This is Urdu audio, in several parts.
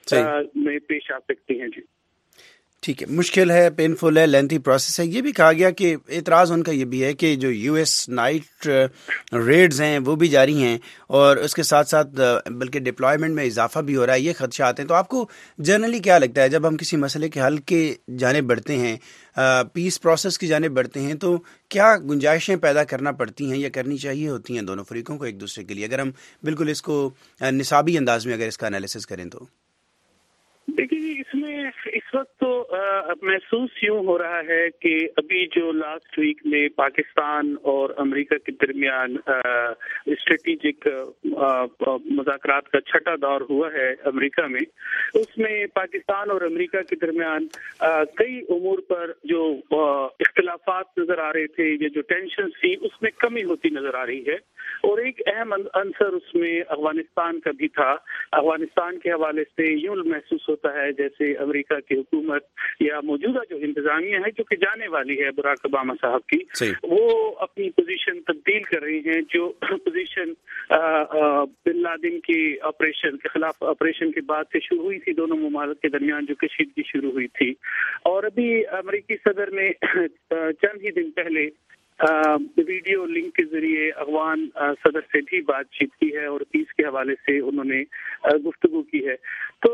में पेश आ सकती हैं। जी ठीक है, मुश्किल है, पेनफुल है, लेंथी प्रोसेस है। ये भी कहा गया कि एतराज़ उनका ये भी है कि जो यूएस नाइट रेड्स हैं वो भी जारी हैं और उसके साथ साथ बल्कि डिप्लॉयमेंट में इजाफा भी हो रहा है, ये खदशात हैं। तो आपको जनरली क्या लगता है जब हम किसी मसले के हल के जानिब बढ़ते हैं, पीस प्रोसेस की जानिब बढ़ते हैं, तो क्या गुंजाइशें पैदा करना पड़ती हैं या करनी चाहिए होती हैं दोनों फरीकों को एक दूसरे के लिए, अगर हम बिल्कुल इसको निसाबी अंदाज में अगर इसका एनालिसिस करें तो? देखिए, इसमें इस वक्त तो महसूस यूँ हो रहा है कि अभी जो लास्ट वीक में पाकिस्तान और अमेरिका के दरमियान स्ट्रेटेजिक मुज़ाकरात का छठा दौर हुआ है अमेरिका में, उसमें पाकिस्तान और अमेरिका के दरमियान कई उमूर पर जो इख्तिलाफात नजर आ रहे थे या जो टेंशन थी उसमें कमी होती नजर आ रही है। और एक अहम अंसर उसमें अफगानिस्तान का भी था। अफगानिस्तान के हवाले से यूं महसूस होता है जैसे अमेरिका की हुकूमत या मौजूदा जो इंतजामिया है, जो कि जाने वाली है बराक ओबामा साहब की, वो अपनी पोजीशन तब्दील कर रही हैं। जो पोजीशन बिन लादेन के ऑपरेशन के खिलाफ ऑपरेशन के बाद से शुरू हुई थी दोनों मुमालिक के दरमियान, जो कशीदगी शुरू हुई थी, और अभी अमेरिकी सदर ने चंद ही दिन पहले वीडियो लिंक के जरिए अफगान सदर से भी बातचीत की है और पीस के हवाले से उन्होंने गुफ्तगू की है। तो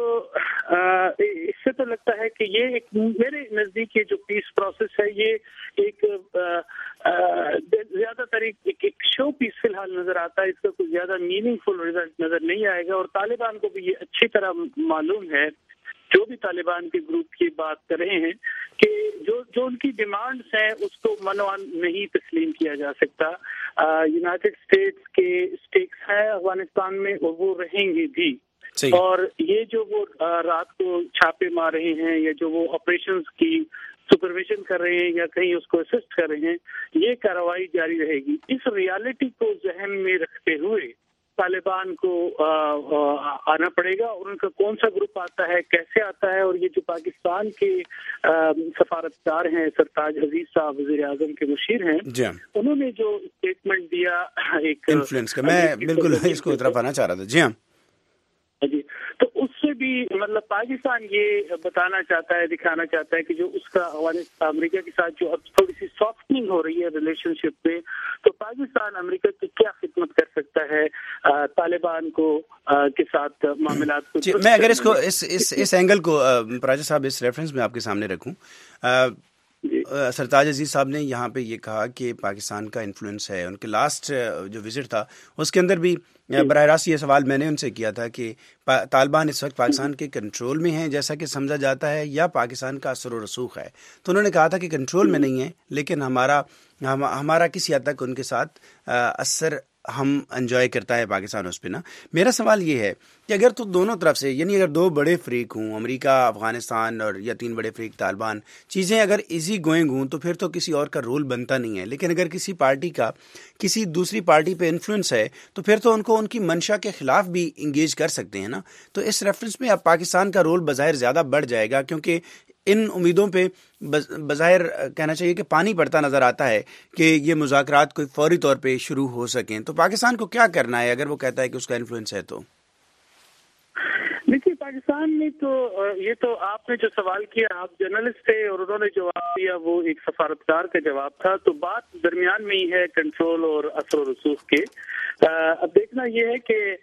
इससे तो लगता है कि ये एक मेरे नज़दीक ये जो पीस प्रोसेस है ये एक ज़्यादातर एक शो पीस फिलहाल नजर आता है। इसका कोई ज़्यादा मीनिंगफुल रिजल्ट नजर नहीं आएगा और तालिबान को भी ये अच्छी तरह मालूम है, जो भी तालिबान के ग्रुप की बात कर रहे हैं, कि जो उनकी डिमांड्स हैं उसको मनवान नहीं तस्लीम किया जा सकता। यूनाइटेड स्टेट्स के स्टेक्स हैं अफगानिस्तान में और वो रहेंगे भी। और ये जो वो रात को छापे मार रहे हैं या जो वो ऑपरेशंस की सुपरविजन कर रहे हैं या कहीं उसको असिस्ट कर रहे हैं, ये कार्रवाई जारी रहेगी। इस रियलिटी को जहन में रखते हुए तालिबान को आना पड़ेगा और उनका कौन सा ग्रुप आता है, कैसे आता है। और ये जो पाकिस्तान के सफारतकार हैं सरताज अजीज साहब, वज़ीर आज़म के मुशीर हैं, उन्होंने जो स्टेटमेंट दिया एक इन्फ्लुएंस का, मैं बिल्कुल इसको तरफ आना चाह रहा था। जी हाँ जी, तो उससे भी मतलब पाकिस्तान ये बताना चाहता है, दिखाना चाहता है कि जो उसका अमेरिका के साथ जो अब थोड़ी सी सॉफ्टनिंग हो रही है रिलेशनशिप में, तो पाकिस्तान अमेरिका की क्या खिदमत कर सकता है तालिबान को के साथ मामलात को। मैं अगर इसको इस एंगल को पराजा साहब इस रेफरेंस में आपके सामने रखूं, सरताज अजीज साहब ने यहाँ पे ये कहा कि पाकिस्तान का इन्फ्लुएंस है। उनके लास्ट जो विजिट था उसके अंदर भी बराह रास्त ये सवाल मैंने उनसे किया था कि तालिबान इस वक्त पाकिस्तान के कंट्रोल में है जैसा कि समझा जाता है या पाकिस्तान का असर और रसूख है। तो उन्होंने कहा था कि कंट्रोल में नहीं है, लेकिन हमारा किसी हद तक उनके साथ असर हम एंजॉय करता है पाकिस्तान उस पर ना। मेरा सवाल ये है कि अगर तो दोनों तरफ से, यानी अगर दो बड़े फ्रीक हों, अमेरिका, अफगानिस्तान और या तीन बड़े फ्रीक तालिबान, चीज़ें अगर इजी गोइंग हों तो फिर तो किसी और का रोल बनता नहीं है। लेकिन अगर किसी पार्टी का किसी दूसरी पार्टी पे इन्फ्लुएंस है तो फिर तो उनको उनकी मंशा के खिलाफ भी इंगेज कर सकते हैं ना। तो इस रेफरेंस में अब पाकिस्तान का रोल बज़ाहिर ज़्यादा बढ़ जाएगा, क्योंकि इन उम्मीदों पे बज़ाहिर कहना चाहिए कि पानी पड़ता नज़र आता है कि ये मुज़ाकरात कोई फौरी तौर पे शुरू हो सकें। तो पाकिस्तान को क्या करना है अगर वो कहता है कि उसका इन्फ्लुएंस है? तो देखिए, पाकिस्तान में तो ये तो आपने जो सवाल किया, आप जर्नलिस्ट थे और उन्होंने जवाब दिया वो एक सफारतकार का जवाब था। तो बात दरमियान में ही है कंट्रोल और असर और रसूख के। अब देखना ये है कि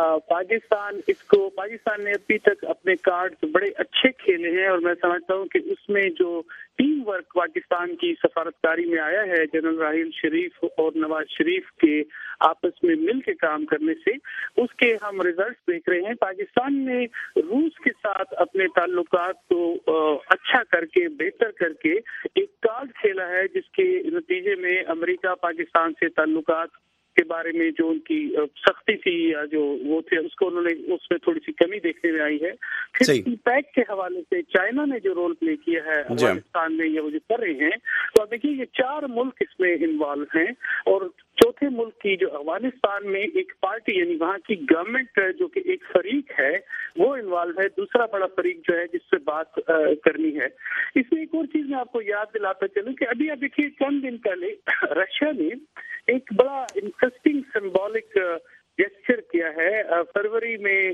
पाकिस्तान ने अभी तक अपने कार्ड बड़े अच्छे खेले हैं और मैं समझता हूँ कि उसमें जो टीम वर्क पाकिस्तान की सफारतकारी में आया है, जनरल राहील शरीफ और नवाज शरीफ के आपस में मिल के काम करने से, उसके हम रिजल्ट देख रहे हैं। पाकिस्तान ने रूस के साथ अपने ताल्लुकात को अच्छा करके, बेहतर करके एक कार्ड खेला है, जिसके नतीजे में अमेरिका पाकिस्तान से ताल्लुकात के बारे में जो उनकी सख्ती थी या जो वो थे उसको उन्होंने उसमें थोड़ी सी कमी देखने में आई है। फिर पैक के हवाले से चाइना ने जो रोल प्ले किया है अफगानिस्तान में, ये वो जो कर रहे हैं, तो अब देखिए ये 4 मुल्क इसमें इन्वॉल्व हैं और चौथे मुल्क की जो अफगानिस्तान में एक पार्टी यानी वहाँ की गवर्नमेंट जो कि एक फरीक है वो इन्वॉल्व है, दूसरा बड़ा फरीक जो है जिससे बात करनी है। इसमें एक और चीज मैं आपको याद दिलाता चलूं कि अभी देखिए चंद दिन पहले रशिया ने एक बड़ा इंटरेस्टिंग सिंबॉलिक जेस्चर किया है। फरवरी में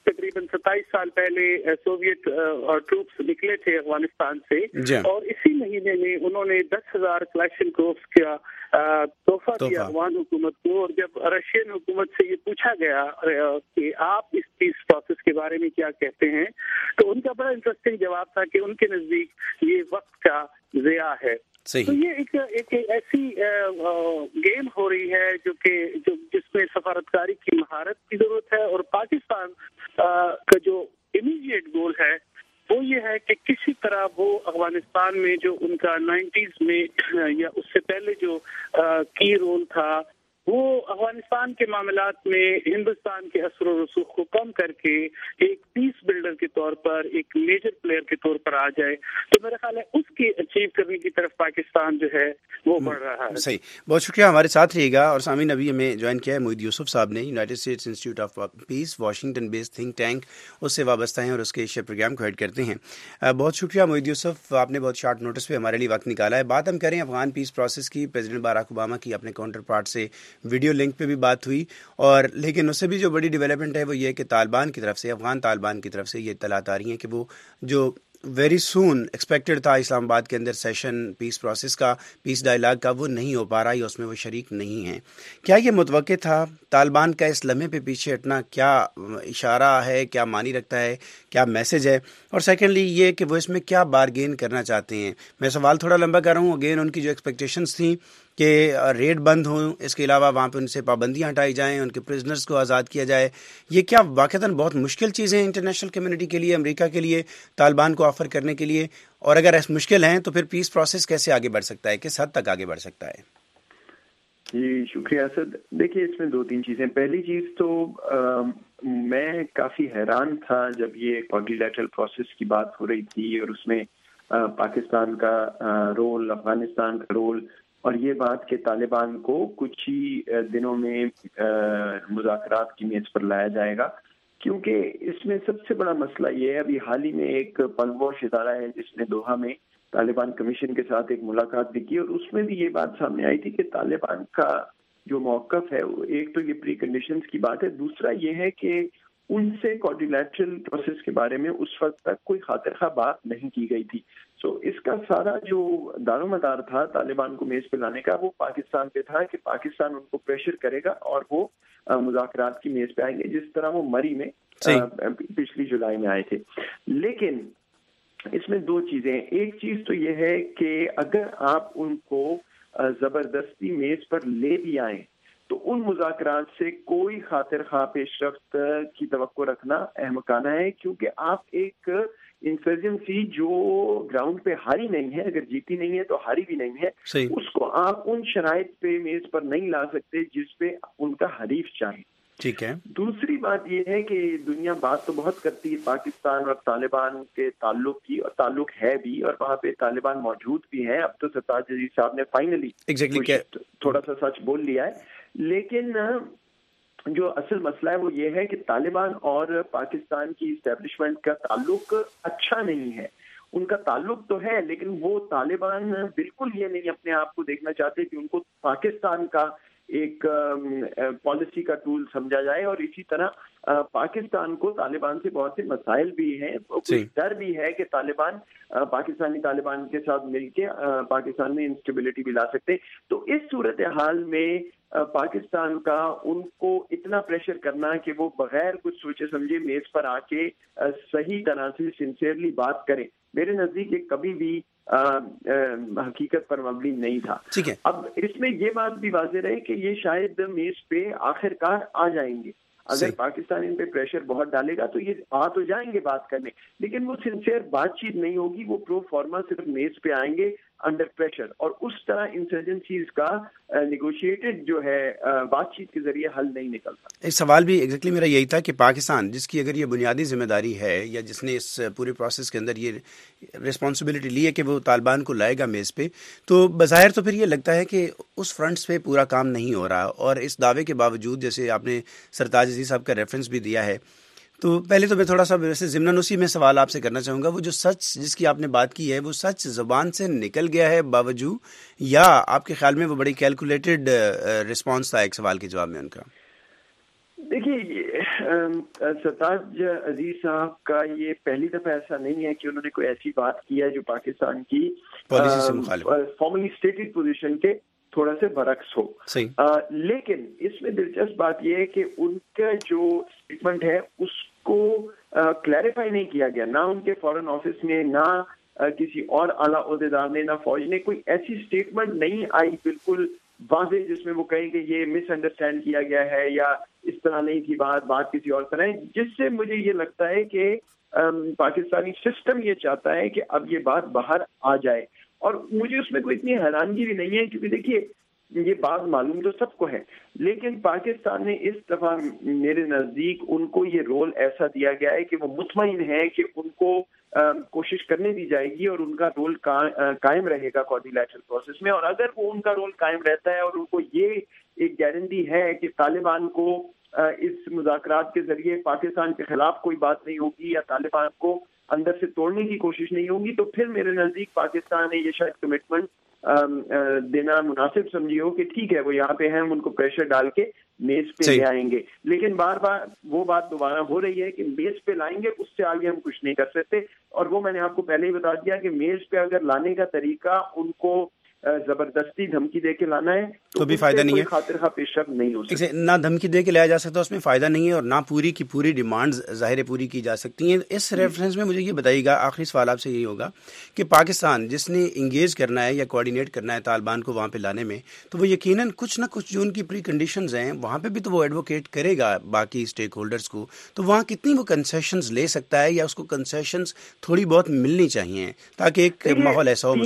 तकरीबन 27 साल पहले सोवियत ट्रूप्स निकले थे अफगानिस्तान से, और इसी महीने में उन्होंने 10,000 क्लैशनकोव्स का तोहफा दिया अफगान हुकूमत को। और जब रशियन हुकूमत से ये पूछा गया कि आप इस पीस प्रोसेस के बारे में क्या कहते हैं, तो उनका बड़ा इंटरेस्टिंग जवाब था कि उनके नजदीक ये वक्त का ज़िया है। तो ये एक ऐसी गेम हो रही है जिसमें सफारतकारी की महारत की जरूरत है, और पाकिस्तान का जो इमीडिएट गोल है वो ये है कि किसी तरह वो अफगानिस्तान में जो उनका 90s में या उससे पहले जो की रोल था, वो अफगानिस्तान के मामलात में हिंदुस्तान के असर और रसूख को कम करके एक पीस बिल्डर के तौर पर, एक मेजर प्लेयर के तौर पर आ जाए। तो मेरा ख्याल है उसके अचीव करने की तरफ पाकिस्तान जो है वो बढ़ रहा है। सही, बहुत शुक्रिया, हमारे साथ रहिएगा। और सामीन, अभी हमें ज्वाइन किया है मोहित यूसुफ साहब ने, United States Institute of Peace, Washington based think tank, उससे वाबस्ता हैं और उसके एशिया प्रोग्राम को हेड करते हैं। बहुत शुक्रिया मोहित यूसुफ, आपने बहुत शॉर्ट नोटिस पे हमारे लिए वक्त निकाला है। बात हम करें अफगान पीस प्रोसेस की। प्रेसिडेंट बाराक ओबामा की अपने काउंटर पार्ट से वीडियो लिंक पे भी बात हुई, और लेकिन उससे भी जो बड़ी डेवलपमेंट है वो ये कि तालिबान की तरफ से, अफगान तालिबान की तरफ से ये इत्तलात आ रही हैं कि वो जो वेरी सून एक्सपेक्टेड था इस्लामाबाद के अंदर सेशन पीस प्रोसेस का, पीस डायलॉग का, वो नहीं हो पा रहा है, उसमें वो शरीक नहीं हैं। क्या ये मुतवक्के था? तालिबान का इस लम्हे पे पीछे हटना क्या इशारा है, क्या मानी रखता है, क्या मैसेज है? और सेकेंडली ये कि वो इसमें क्या बारगेन करना चाहते हैं। मैं सवाल थोड़ा लंबा कर रहा हूँ। अगेन, उनकी जो एक्सपेक्टेशंस थी कि रेड बंद हों, इसके अलावा वहाँ पे उनसे पाबंदियाँ हटाई जाएँ, उनके प्रिजनर्स को आज़ाद किया जाए, ये क्या वाक़तन बहुत मुश्किल चीज़ें हैं इंटरनेशनल कम्युनिटी के लिए, अमेरिका के लिए, तालिबान को ऑफ़र करने के लिए? और अगर ऐसे मुश्किल हैं तो फिर पीस प्रोसेस कैसे आगे बढ़ सकता है, किस हद तक आगे बढ़ सकता है? जी शुक्रिया असद। देखिए, इसमें 2-3 चीज़ें। पहली चीज़ तो मैं काफ़ी हैरान था जब ये क्वाड्रिलैटरल प्रोसेस की बात हो रही थी, और उसमें पाकिस्तान का रोल, अफगानिस्तान का रोल, और ये बात कि तालिबान को कुछ ही दिनों में मुज़ाकरात की मेज़ पर लाया जाएगा। क्योंकि इसमें सबसे बड़ा मसला ये है, अभी हाल ही में एक पलवोश इदारा है जिसने दोहा में तालिबान कमीशन के साथ एक मुलाकात भी की, और उसमें भी ये बात सामने आई थी कि तालिबान का जो मौक़िफ़ है, एक तो ये प्री कंडीशंस की बात है, दूसरा ये है कि उनसे क्वाड्रिलैटरल प्रोसेस के बारे में उस वक्त तक कोई खातिर-खा बात नहीं की गई थी। सो इसका सारा जो दारोमदार था तालिबान को मेज़ पे लाने का, वो पाकिस्तान पे था कि पाकिस्तान उनको प्रेशर करेगा और वो मुज़ाकरात की मेज़ पे आएंगे, जिस तरह वो मरी में पिछली जुलाई में आए थे। लेकिन इसमें 2 चीज़ें। एक चीज़ तो ये है कि अगर आप उनको ज़बरदस्ती मेज़ पर ले भी आए तो उन मुज़ाकरात से कोई खातिर खा पेशरफ्त की तवक्को रखना अहमकाना है, क्योंकि आप एक इंसर्जेंसी जो ग्राउंड पे हारी नहीं है, अगर जीती नहीं है तो हारी भी नहीं है, उसको आप उन शराइत पे मेज़ पर नहीं ला सकते जिस पे उनका हरीफ चाहे। ठीक है। दूसरी बात ये है कि दुनिया बात तो बहुत करती है पाकिस्तान और तालिबान के ताल्लुक की, और ताल्लुक है भी, और वहाँ पे तालिबान मौजूद भी हैं। अब तो सरताज अजीज साहब ने फाइनली थोड़ा सा सच बोल लिया है। लेकिन जो असल मसला है वो ये है कि तालिबान और पाकिस्तान की इस्टेब्लिशमेंट का ताल्लुक अच्छा नहीं है। उनका ताल्लुक तो है, लेकिन वो तालिबान बिल्कुल ये नहीं अपने आप को देखना चाहते कि उनको पाकिस्तान का एक पॉलिसी का टूल समझा जाए, और इसी तरह पाकिस्तान को तालिबान से बहुत से मसाइल भी हैं। कुछ डर भी है कि तालिबान पाकिस्तानी तालिबान के साथ मिलके पाकिस्तान में इंस्टेबिलिटी भी ला सकते। तो इस सूरत हाल में पाकिस्तान का उनको इतना प्रेशर करना कि वो बगैर कुछ सोचे समझे मेज पर आके सही तरह से सिंसियरली बात करें, मेरे नजदीक ये कभी भी हकीकत पर मबनी नहीं था। ठीक है। अब इसमें ये बात भी वाज़ेह रहे कि ये शायद मेज पे आखिरकार आ जाएंगे। अगर पाकिस्तान इन पे प्रेशर बहुत डालेगा तो ये आ तो जाएंगे बात करने, लेकिन वो सिंसियर बातचीत नहीं होगी, वो प्रो फॉर्मा सिर्फ मेज पे आएंगे अंडर प्रेशर, और उस तरह इंसर्जेंसीज का नेगोशिएटेड जो है बातचीत के जरिए हल नहीं निकलता। एक सवाल भी एग्जैक्टली मेरा यही था कि पाकिस्तान, जिसकी अगर ये बुनियादी जिम्मेदारी है, या जिसने इस पूरे प्रोसेस के अंदर ये रिस्पॉन्सिबिलिटी ली है कि वो तालिबान को लाएगा मेज़ पे, तो बज़ाहिर तो फिर ये लगता है कि उस फ्रंट्स पे पूरा काम नहीं हो रहा। और इस दावे के बावजूद, जैसे आपने सरताज अजीज साहब का रेफरेंस भी दिया है, तो पहले तो मैं थोड़ा सा वैसे ज़िम्नन उसी में सवाल आपसे करना चाहूँगा, वो जो सच जिसकी आपने बात की है, वो सच ज़बान से निकल गया है बावजूद, या आपके ख्याल में वो बड़ी कैलकुलेटेड रिस्पॉन्स था एक सवाल के जवाब में उनका? देखिए, سرتاج عزیز صاحب کا یہ پہلی دفعہ ایسا نہیں ہے کہ انہوں نے کوئی ایسی بات کی ہے جو پاکستان کی پالیسی سے مخالف، فارملی اسٹیٹڈ پوزیشن کے تھوڑا سے برعکس ہو. لیکن اس میں دلچسپ بات یہ ہے کہ ان کا جو اسٹیٹمنٹ ہے اس کو کلیریفائی نہیں کیا گیا، نہ ان کے فارن آفس میں، نہ کسی اور اعلیٰ عہدیدار نے، نہ فوج نے. کوئی ایسی اسٹیٹمنٹ نہیں آئی بالکل واضح جس میں وہ کہیں کہ یہ مس انڈرسٹینڈ کیا گیا ہے یا اس طرح نہیں تھی بات کسی اور طرح ہے، جس سے مجھے یہ لگتا ہے کہ پاکستانی سسٹم یہ چاہتا ہے کہ اب یہ بات باہر آ جائے. اور مجھے اس میں کوئی اتنی حیرانگی بھی نہیں ہے، کیونکہ دیکھیے یہ بات معلوم تو سب کو ہے، لیکن پاکستان نے اس دفعہ میرے نزدیک ان کو یہ رول ایسا دیا گیا ہے کہ وہ مطمئن ہے کہ ان کو کوشش کرنے دی جائے گی اور ان کا رول قائم رہے گا کوآرڈینیشن پروسیس میں. اور اگر وہ ان کا رول قائم رہتا ہے اور ان کو یہ ایک گارنٹی ہے کہ طالبان کو اس مذاکرات کے ذریعے پاکستان کے خلاف کوئی بات نہیں ہوگی یا طالبان کو اندر سے توڑنے کی کوشش نہیں ہوگی، تو پھر میرے نزدیک پاکستان نے یہ شاید کمٹمنٹ دینا مناسب سمجھی ہو کہ ٹھیک ہے وہ یہاں پہ ہیں، ہم ان کو پریشر ڈال کے میز پہ لے آئیں گے. لیکن بار بار وہ بات دوبارہ ہو رہی ہے کہ میز پہ لائیں گے، اس سے آگے ہم کچھ نہیں کر سکتے. اور وہ میں نے آپ کو پہلے ہی بتا دیا کہ میز پہ اگر لانے کا طریقہ ان کو زبردستی دھمکی دے کے لانا ہے تو بھی فائدہ نہیں ہے، خاطر خواہ پیش رفت نہیں ہو سکتی. نہ دھمکی دے کے لایا جا سکتا، اس میں فائدہ نہیں ہے، اور نہ پوری کی پوری ڈیمانڈز ظاہر پوری کی جا سکتی ہیں. اس ریفرنس میں مجھے یہ بتائیے گا، آخری سوال آپ سے یہی ہوگا کہ پاکستان جس نے انگیج کرنا ہے یا کوآرڈینیٹ کرنا ہے طالبان کو وہاں پہ لانے میں، تو وہ یقیناً کچھ نہ کچھ جو ان کی پری کنڈیشنز ہیں وہاں پہ بھی تو وہ ایڈوکیٹ کرے گا باقی اسٹیک ہولڈرز کو. تو وہاں کتنی وہ کنسیشنز لے سکتا ہے، یا اس کو کنسیشنز تھوڑی بہت ملنی چاہیے تاکہ ایک ماحول ایسا ہو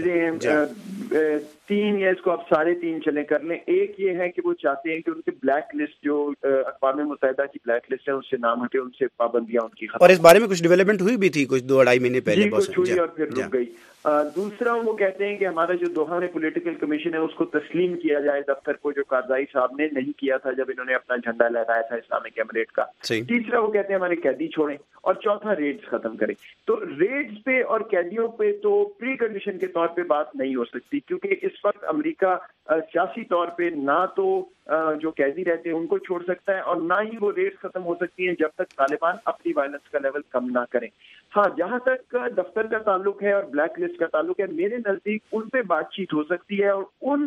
مذاکرات. تین یا اس کو آپ سارے تین چلیں کر لیں. ایک یہ ہے کہ وہ چاہتے ہیں کہ ان کے بلیک لسٹ جو اقوام متحدہ کی بلیک لسٹ ہے اس سے نام ہٹے، ان سے پابندیاں ان کی ختم. اور اس بارے میں کچھ ڈیولپمنٹ ہوئی بھی تھی کچھ 2-2.5 مہینے پہلے، کچھ ہوئی اور پھر رک گئی. دوسرا وہ کہتے ہیں کہ ہمارا جو دوحہ میں پولیٹیکل کمیشن ہے اس کو تسلیم کیا جائے دفتر کو، جو کارزائی صاحب نے نہیں کیا تھا جب انہوں نے اپنا جھنڈا لہرایا تھا اسلامک ایمریٹ کا. تیسرا وہ کہتے ہیں ہمارے قیدی چھوڑیں، اور چوتھا ریڈز ختم کریں. تو ریڈز پہ اور قیدیوں پہ تو پری کنڈیشن کے طور پہ بات نہیں ہو سکتی، کیونکہ اس وقت امریکہ سیاسی طور پہ نہ تو جو قیدی رہتے ہیں ان کو چھوڑ سکتا ہے، اور نہ ہی وہ ریڈز ختم ہو سکتی ہیں جب تک طالبان اپنی وائلنس کا لیول کم نہ کریں. ہاں، جہاں تک دفتر کا تعلق ہے اور بلیک لسٹ کا تعلق ہے، میرے نزدیک ان پہ بات چیت ہو سکتی ہے، اور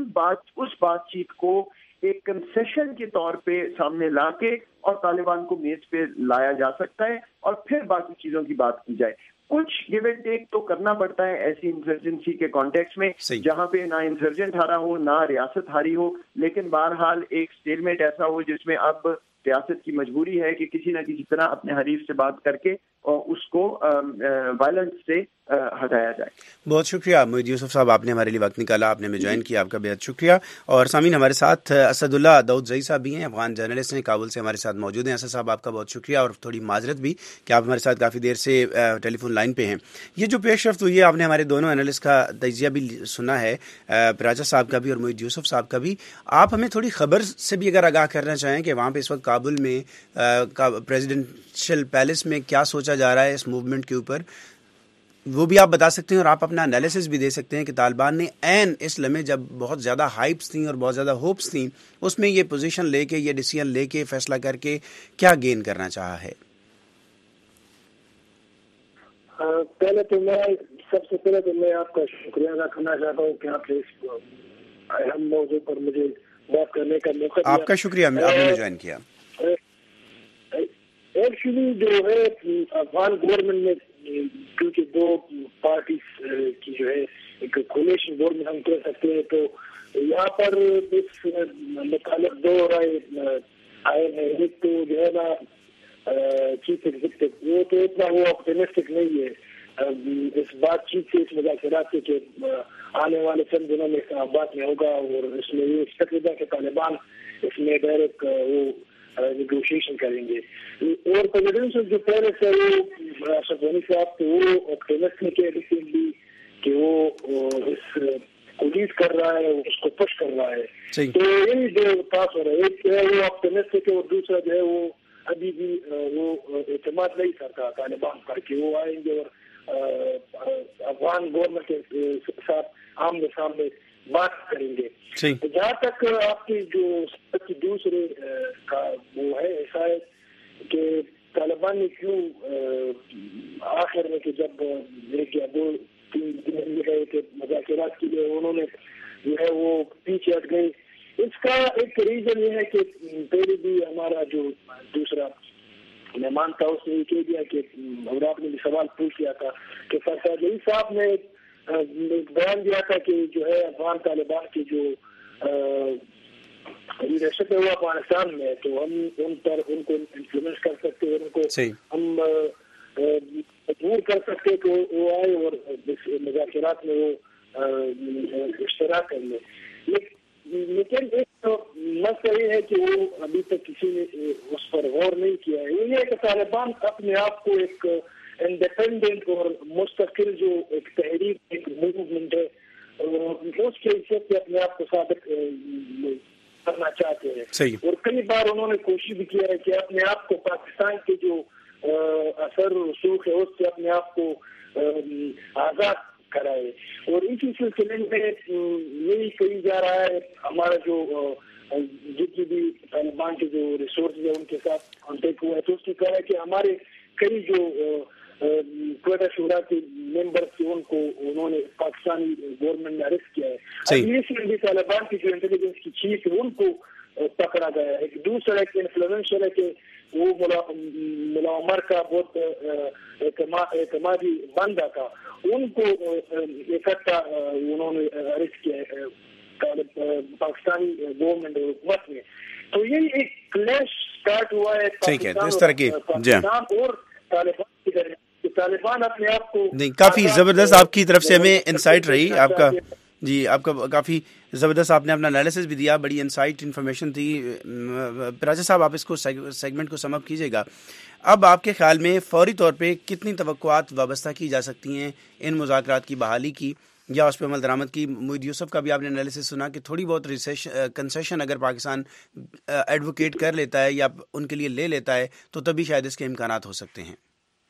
اس بات چیت کو ایک کنسیشن کے طور پہ سامنے لا کے اور طالبان کو میز پہ لایا جا سکتا ہے، اور پھر باقی چیزوں کی بات کی جائے. کچھ گیو اینڈ ٹیک تو کرنا پڑتا ہے ایسی انسرجنسی کے کانٹیکس میں جہاں پہ نہ انسرجنٹ ہارا ہو نہ ریاست ہاری ہو، لیکن بہرحال ایک اسٹیلمیٹ ایسا ہو جس میں اب ریاست کی مجبوری ہے کہ کسی نہ کسی طرح اپنے حریف سے بات کر کے اور اس کو وائلنس سے ہٹایا جائے. بہت شکریہ محی یوسف صاحب، آپ نے ہمارے لیے وقت نکالا، آپ نے ہمیں جوائن کیا، آپ کا بہت شکریہ. اور سامعین، ہمارے ساتھ اسد اللہ داؤد زئی صاحب بھی ہیں، افغان جرنلسٹ ہیں، کابل سے ہمارے ساتھ موجود ہیں. اسد صاحب، آپ کا بہت شکریہ، اور تھوڑی معذرت بھی کہ آپ ہمارے ساتھ کافی دیر سے ٹیلی فون لائن پہ ہیں. یہ جو پیش رفت ہوئی ہے، آپ نے ہمارے دونوں انالسٹ کا تجزیہ بھی سنا ہے، راجہ صاحب کا بھی اور محی یوسف صاحب کا بھی. آپ ہمیں تھوڑی خبر سے بھی اگر آگاہ کرنا چاہیں کہ وہاں پہ اس وقت کابل میں پریزیڈنشل پیلس میں کیا سوچا جا رہا ہے اس موومنٹ کے اوپر، وہ بھی آپ بتا سکتے ہیں، اور آپ اپنا انالیسس بھی دے سکتے ہیں کہ طالبان نے عین اس لمحے جب بہت زیادہ ہائپس تھیں اور بہت زیادہ ہوپس تھیں، اس میں یہ پوزیشن لے کے، یہ ڈیسیژن لے کے، فیصلہ کر کے کیا گین کرنا چاہا ہے. پہلے تو میں آپ کا شکریہ ادا کرنا چاہتا ہوں کہ آپ نے اس اہم موضوع پر مجھے بات کرنے کا موقع دیا. آپ کا شکریہ، آپ نے ہمیں جوائن کیا. ایکچولی جو ہے افغان گورنمنٹ نے، کیونکہ دو پارٹیز کی جو ہے ایک کولیشن گورنمنٹ ہم کہہ سکتے ہیں، تو یہاں پر اس متعلق دو رائے آئے ہیں. ایک تو جو ہے نا چیف ایگزیکٹو، وہ تو اتنا وہ آپٹیمسٹک نہیں ہے اس بات چیت سے، اس مذاکرات سے کہ آنے والے چند دنوں میں اسلام آباد میں ہوگا، اور اس میں یہ شکل ہے کہ طالبان اس میں ڈائریکٹ وہ نیگوشیشن کریں گے. اور پریزیڈنٹ جو پہلے سے وہ اشرف غنی صاحب، تو وہ آپٹیمسٹک ہے ریسنٹلی کہ وہ اس کو لیڈ کر رہا ہے، اس کو پش کر رہا ہے. تو یہی جو پاس ہو رہا ہے، ایک ہے وہ آپٹیمسٹک ہے، اور دوسرا جو ہے وہ ابھی بھی وہ اعتماد نہیں کرتا طالبان پر کہ وہ آئیں گے اور افغان گورنمنٹ کے ساتھ آمنے سامنے بات کریں گے. تو جہاں تک آپ کی جو دوسرے کا وہ ہے شاید کہ طالبان نے کیوں آخر میں کہ جب 1 یا 2-3 دن رہے تھے مذاکرات کے لیے انہوں نے جو ہے وہ پیچھے ہٹ گئے. اس کا ایک ریزن یہ ہے کہ پہلے بھی ہمارا جو دوسرا مہمان تھا اس نے یہ کہہ دیا کہ اور آپ نے بھی سوال پوچھ لیا تھا کہ فرشاد جی صاحب نے بیان دیا تھا کہ جو ہے افغان طالبان کی جو لیڈرشپ ہے وہ افغانستان میں ہے تو ہم ان پر ان کو انفلوئنس کر سکتے ہیں, ان کو ہم مجبور کر سکتے کہ وہ آئے اور مذاکرات میں وہ اشتراک کر لیں. لیکن ایک مسئلہ یہ ہے کہ وہ ابھی تک کسی نے اس پر غور نہیں کیا ہے. یہ ہے کہ طالبان اپنے آپ کو ایک انڈیپینڈنٹ اور مستقل جو ایک تحریک ایک موومنٹ ہے اس کے حیثیت سے اپنے آپ کو ثابت کرنا چاہتے ہیں. اور کئی بار انہوں نے کوشش بھی کیا ہے کہ اپنے آپ کو پاکستان کے جو اثر رسوخ ہے اس سے اپنے آپ کو آزاد کرائے. اور اسی سلسلے میں یہی کہی جا رہا ہے ہمارا جو جتنی بھی طالبان کے جو ریسورسز ہیں ان کے ساتھ کانٹیکٹ ہوا ہے تو اس کی کہا ہے کہ ہمارے کئی جو کوئٹہ شورا کے ممبرس تھے ان کو انہوں نے پاکستانی گورنمنٹ نے اریسٹ کیا ہے. بھی طالبان کی جو انٹیلیجنس کی چیف ہے ان کو پکڑا گیا ہے. ایک دوسرا ایک انفلوئنشل ہے کہ وہ ملا عمر کا بہت اعتمادی بندہ تھا ان کو اکٹھا انہوں نے اریسٹ کیا ہے پاکستانی گورنمنٹ اور حکومت میں. تو یہ ایک کلیش سٹارٹ ہوا ہے پاکستان اور طالبان کی طرف. طالبان اپنے آپ کو کافی زبردست آپ کی طرف سے ہمیں انسائٹ رہی آپ کا جی آپ کا کافی زبردست آپ نے اپنا انالیسس بھی دیا, بڑی انسائٹ انفارمیشن تھی. راجہ صاحب آپ اس کو سیگمنٹ کو سم اپ کیجیے گا. اب آپ کے خیال میں فوری طور پہ کتنی توقعات وابستہ کی جا سکتی ہیں ان مذاکرات کی بحالی کی یا اس پہ عمل درآمد کی؟ معید یوسف کا بھی آپ نے انالیسس سنا کہ تھوڑی بہت کنسیشن اگر پاکستان ایڈوکیٹ کر لیتا ہے یا ان کے لیے لے لیتا ہے تو تبھی شاید اس کے امکانات ہو سکتے ہیں.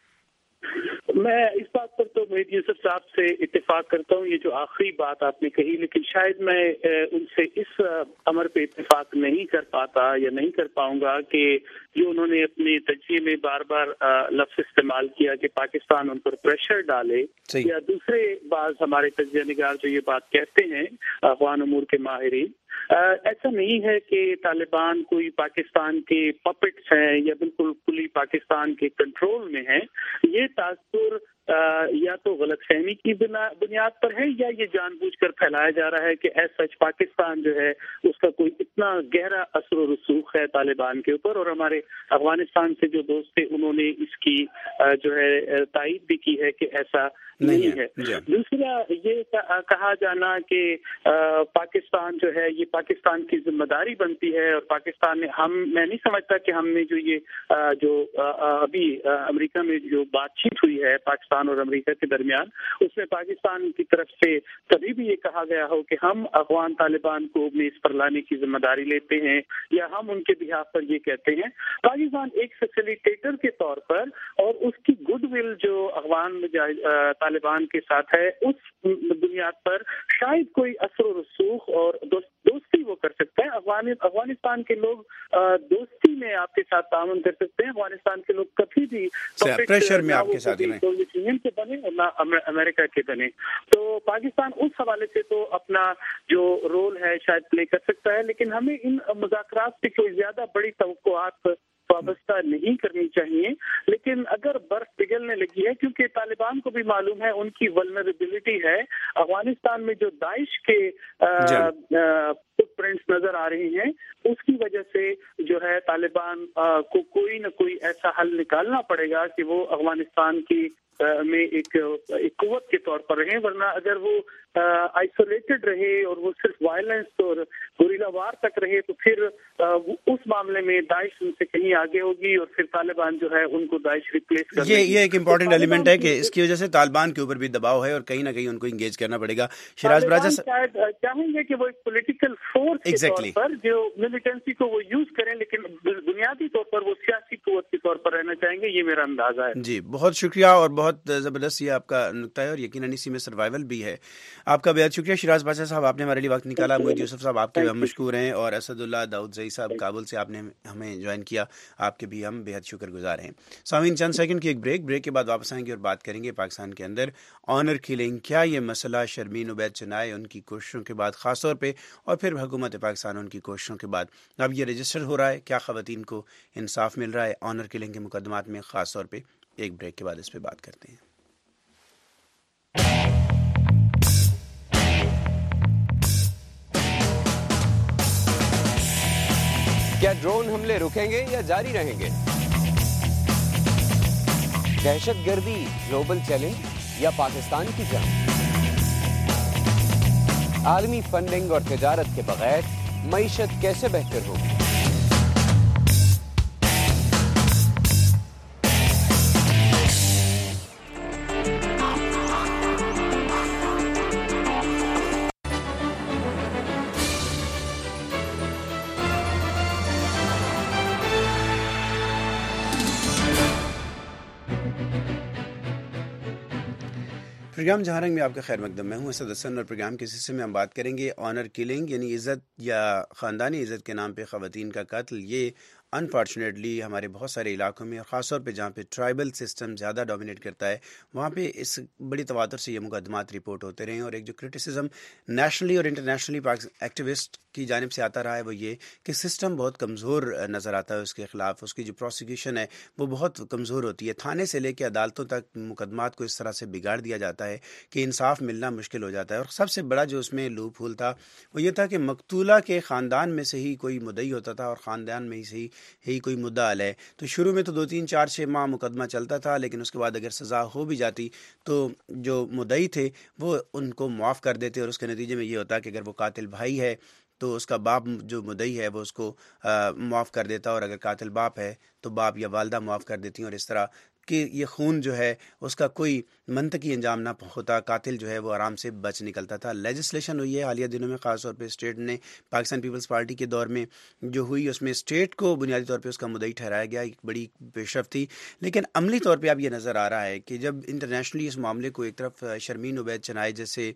میں اس بات پر تو معید یوسف صاحب سے اتفاق کرتا ہوں, یہ جو آخری بات آپ نے کہی, لیکن شاید میں ان سے اس امر پہ اتفاق نہیں کر پاتا یا نہیں کر پاؤں گا کہ جو انہوں نے اپنے تجزیے میں بار بار لفظ استعمال کیا کہ پاکستان ان پر پریشر ڈالے یا دوسرے بعض ہمارے تجزیہ نگار جو یہ بات کہتے ہیں افغان امور کے ماہرین, ایسا نہیں ہے کہ طالبان کوئی پاکستان کے پپٹس ہیں یا بالکل کلی پاکستان کے کنٹرول میں ہیں. یہ تاثر یا تو غلط فہمی کی بنیاد پر ہے یا یہ جان بوجھ کر پھیلایا جا رہا ہے کہ ایز سچ پاکستان جو ہے اس کا کوئی اتنا گہرا اثر و رسوخ ہے طالبان کے اوپر. اور ہمارے افغانستان سے جو دوست تھے انہوں نے اس کی جو ہے تائید بھی کی ہے کہ ایسا نہیں ہے. دوسرا یہ کہا جانا کہ پاکستان جو ہے یہ پاکستان کی ذمہ داری بنتی ہے اور پاکستان نے میں نہیں سمجھتا کہ ہم نے جو یہ جو ابھی امریکہ میں جو بات چیت ہوئی ہے پاکستان اور امریکہ کے درمیان اس میں پاکستان کی طرف سے کبھی بھی یہ کہا گیا ہو کہ ہم افغان طالبان کو میز پر لانے کی ذمہ داری لیتے ہیں یا ہم ان کے بہاف پر یہ کہتے ہیں. پاکستان ایک فیسیلیٹیٹر کے طور پر اور اس کی گڈ ول جو افغان طالبان کے ساتھ ہے اس بنیاد پر شاید کوئی اثر و رسوخ اور دوستی وہ کر سکتے ہیں. افغانستان کے لوگ دوستی میں آپ کے ساتھ تعاون کر سکتے ہیں. افغانستان کے لوگ کبھی بھی پریشر میں آپ کے ساتھ سوویت یونین کے بنے اور نہ امریکہ کے بنے. تو پاکستان اس حوالے سے تو اپنا جو رول ہے شاید پلے کر سکتا ہے, لیکن ہمیں ان مذاکرات سے کوئی زیادہ بڑی توقعات وابستہ نہیں کرنی چاہیے. لیکن اگر برف پگھلنے لگی ہے کیونکہ طالبان کو بھی معلوم ہے ان کی ولنریبلٹی ہے. افغانستان میں جو داعش کے فٹ پرنٹس نظر آ رہی ہیں اس کی وجہ سے جو ہے طالبان کو کوئی نہ کوئی ایسا حل نکالنا پڑے گا کہ وہ افغانستان کی میں ایک قوت کے طور پر رہیں. ورنہ اگر وہ آئسولیٹڈ رہے اور وہ صرف وائلنس اور گوریلا وار تک رہے تو پھر اس معاملے میں داعش ان سے کہیں آگے ہوگی اور پھر طالبان جو ہے ان کو داعش ریپلیس کر یہ ایک امپورٹنٹ ایلیمنٹ ہے کہ اس کی وجہ سے طالبان کے اوپر بھی دباؤ ہے اور کہیں نہ کہیں ان کو انگیج کرنا پڑے گا. شیراز براجہ شاید چاہیں گے کہ وہ ایک پولیٹیکل فورس کے طور پر جو ملیٹنسی کو وہ یوز کریں, لیکن بنیادی طور پر وہ سیاسی قوت کے طور پر رہنا چاہیں گے. یہ میرا اندازہ ہے. جی بہت شکریہ اور بہت بہت زبردست یہ آپ کا نقطہ ہے اور یقیناً اسی میں سروائیول بھی ہے. آپ کا بہت شکریہ شیراز بادشاہ صاحب, آپ نے ہمارے لیے وقت نکالا. محمد یوسف صاحب آپ کے بھی ہم مشکور ہیں, اور اسد اللہ داؤد زئی صاحب کابل سے آپ نے ہمیں جوائن کیا, آپ کے بھی ہم بہت شکر گزار ہیں. سامعین چند سیکنڈ کی ایک بریک کے بعد واپس آئیں گے اور بات کریں گے پاکستان کے اندر آنر کلنگ. کیا یہ مسئلہ شرمین عبید چنائے ان کی کوششوں کے بعد خاص طور پہ, اور پھر حکومت پاکستان ان کی کوششوں کے بعد اب یہ رجسٹر ہو رہا ہے؟ کیا خواتین کو انصاف مل رہا ہے آنر کلنگ کے مقدمات میں خاص طور پہ؟ ایک بریک کے بعد اس پہ بات کرتے ہیں. کیا ڈرون حملے رکیں گے یا جاری رہیں گے؟ دہشت گردی گلوبل چیلنج یا پاکستان کی جنگ؟ عالمی فنڈنگ اور تجارت کے بغیر معیشت کیسے بہتر ہوگی؟ پروگرام جہاں رنگ میں آپ کا خیر مقدم. میں ہوں اسد حسن, اور پروگرام کے حصے میں ہم بات کریں گے آنر کلنگ, یعنی عزت یا خاندانی عزت کے نام پہ خواتین کا قتل. یہ انفارچونیٹلی ہمارے بہت سارے علاقوں میں, اور خاص طور پہ جہاں پہ ٹرائبل سسٹم زیادہ ڈومینیٹ کرتا ہے, وہاں پہ اس بڑی تواتر سے یہ مقدمات رپورٹ ہوتے رہے ہیں. اور ایک جو کرٹیسزم نیشنلی اور انٹرنیشنلی ایکٹیوسٹ کی جانب سے آتا رہا ہے وہ یہ کہ سسٹم بہت کمزور نظر آتا ہے اس کے خلاف. اس کی جو پروسیکیوشن ہے وہ بہت کمزور ہوتی ہے. تھانے سے لے کے عدالتوں تک مقدمات کو اس طرح سے بگاڑ دیا جاتا ہے کہ انصاف ملنا مشکل ہو جاتا ہے. اور سب سے بڑا جو اس میں لوپ ہول تھا وہ یہ تھا کہ مقتولہ کے خاندان میں سے ہی کوئی مدعی ہوتا تھا, اور خاندان میں ہی کوئی مدعا علیہ. تو شروع میں تو 2 3 4 6 ماہ مقدمہ چلتا تھا, لیکن اس کے بعد اگر سزا ہو بھی جاتی تو جو مدعی تھے وہ ان کو معاف کر دیتے, اور اس کے نتیجے میں یہ ہوتا کہ اگر وہ قاتل بھائی ہے تو اس کا باپ جو مدعی ہے وہ اس کو معاف کر دیتا, اور اگر قاتل باپ ہے تو باپ یا والدہ معاف کر دیتی ہیں. اور اس طرح کہ یہ خون جو ہے اس کا کوئی منطقی انجام نہ ہوتا, قاتل جو ہے وہ آرام سے بچ نکلتا تھا. لیجسلیشن ہوئی ہے حالیہ دنوں میں, خاص طور پہ اسٹیٹ نے, پاکستان پیپلز پارٹی کے دور میں جو ہوئی اس میں اسٹیٹ کو بنیادی طور پہ اس کا مدعی ٹھہرایا گیا, ایک بڑی پیش رفت تھی. لیکن عملی طور پہ اب یہ نظر آ رہا ہے کہ جب انٹرنیشنلی اس معاملے کو ایک طرف شرمین عبید چنائے جیسے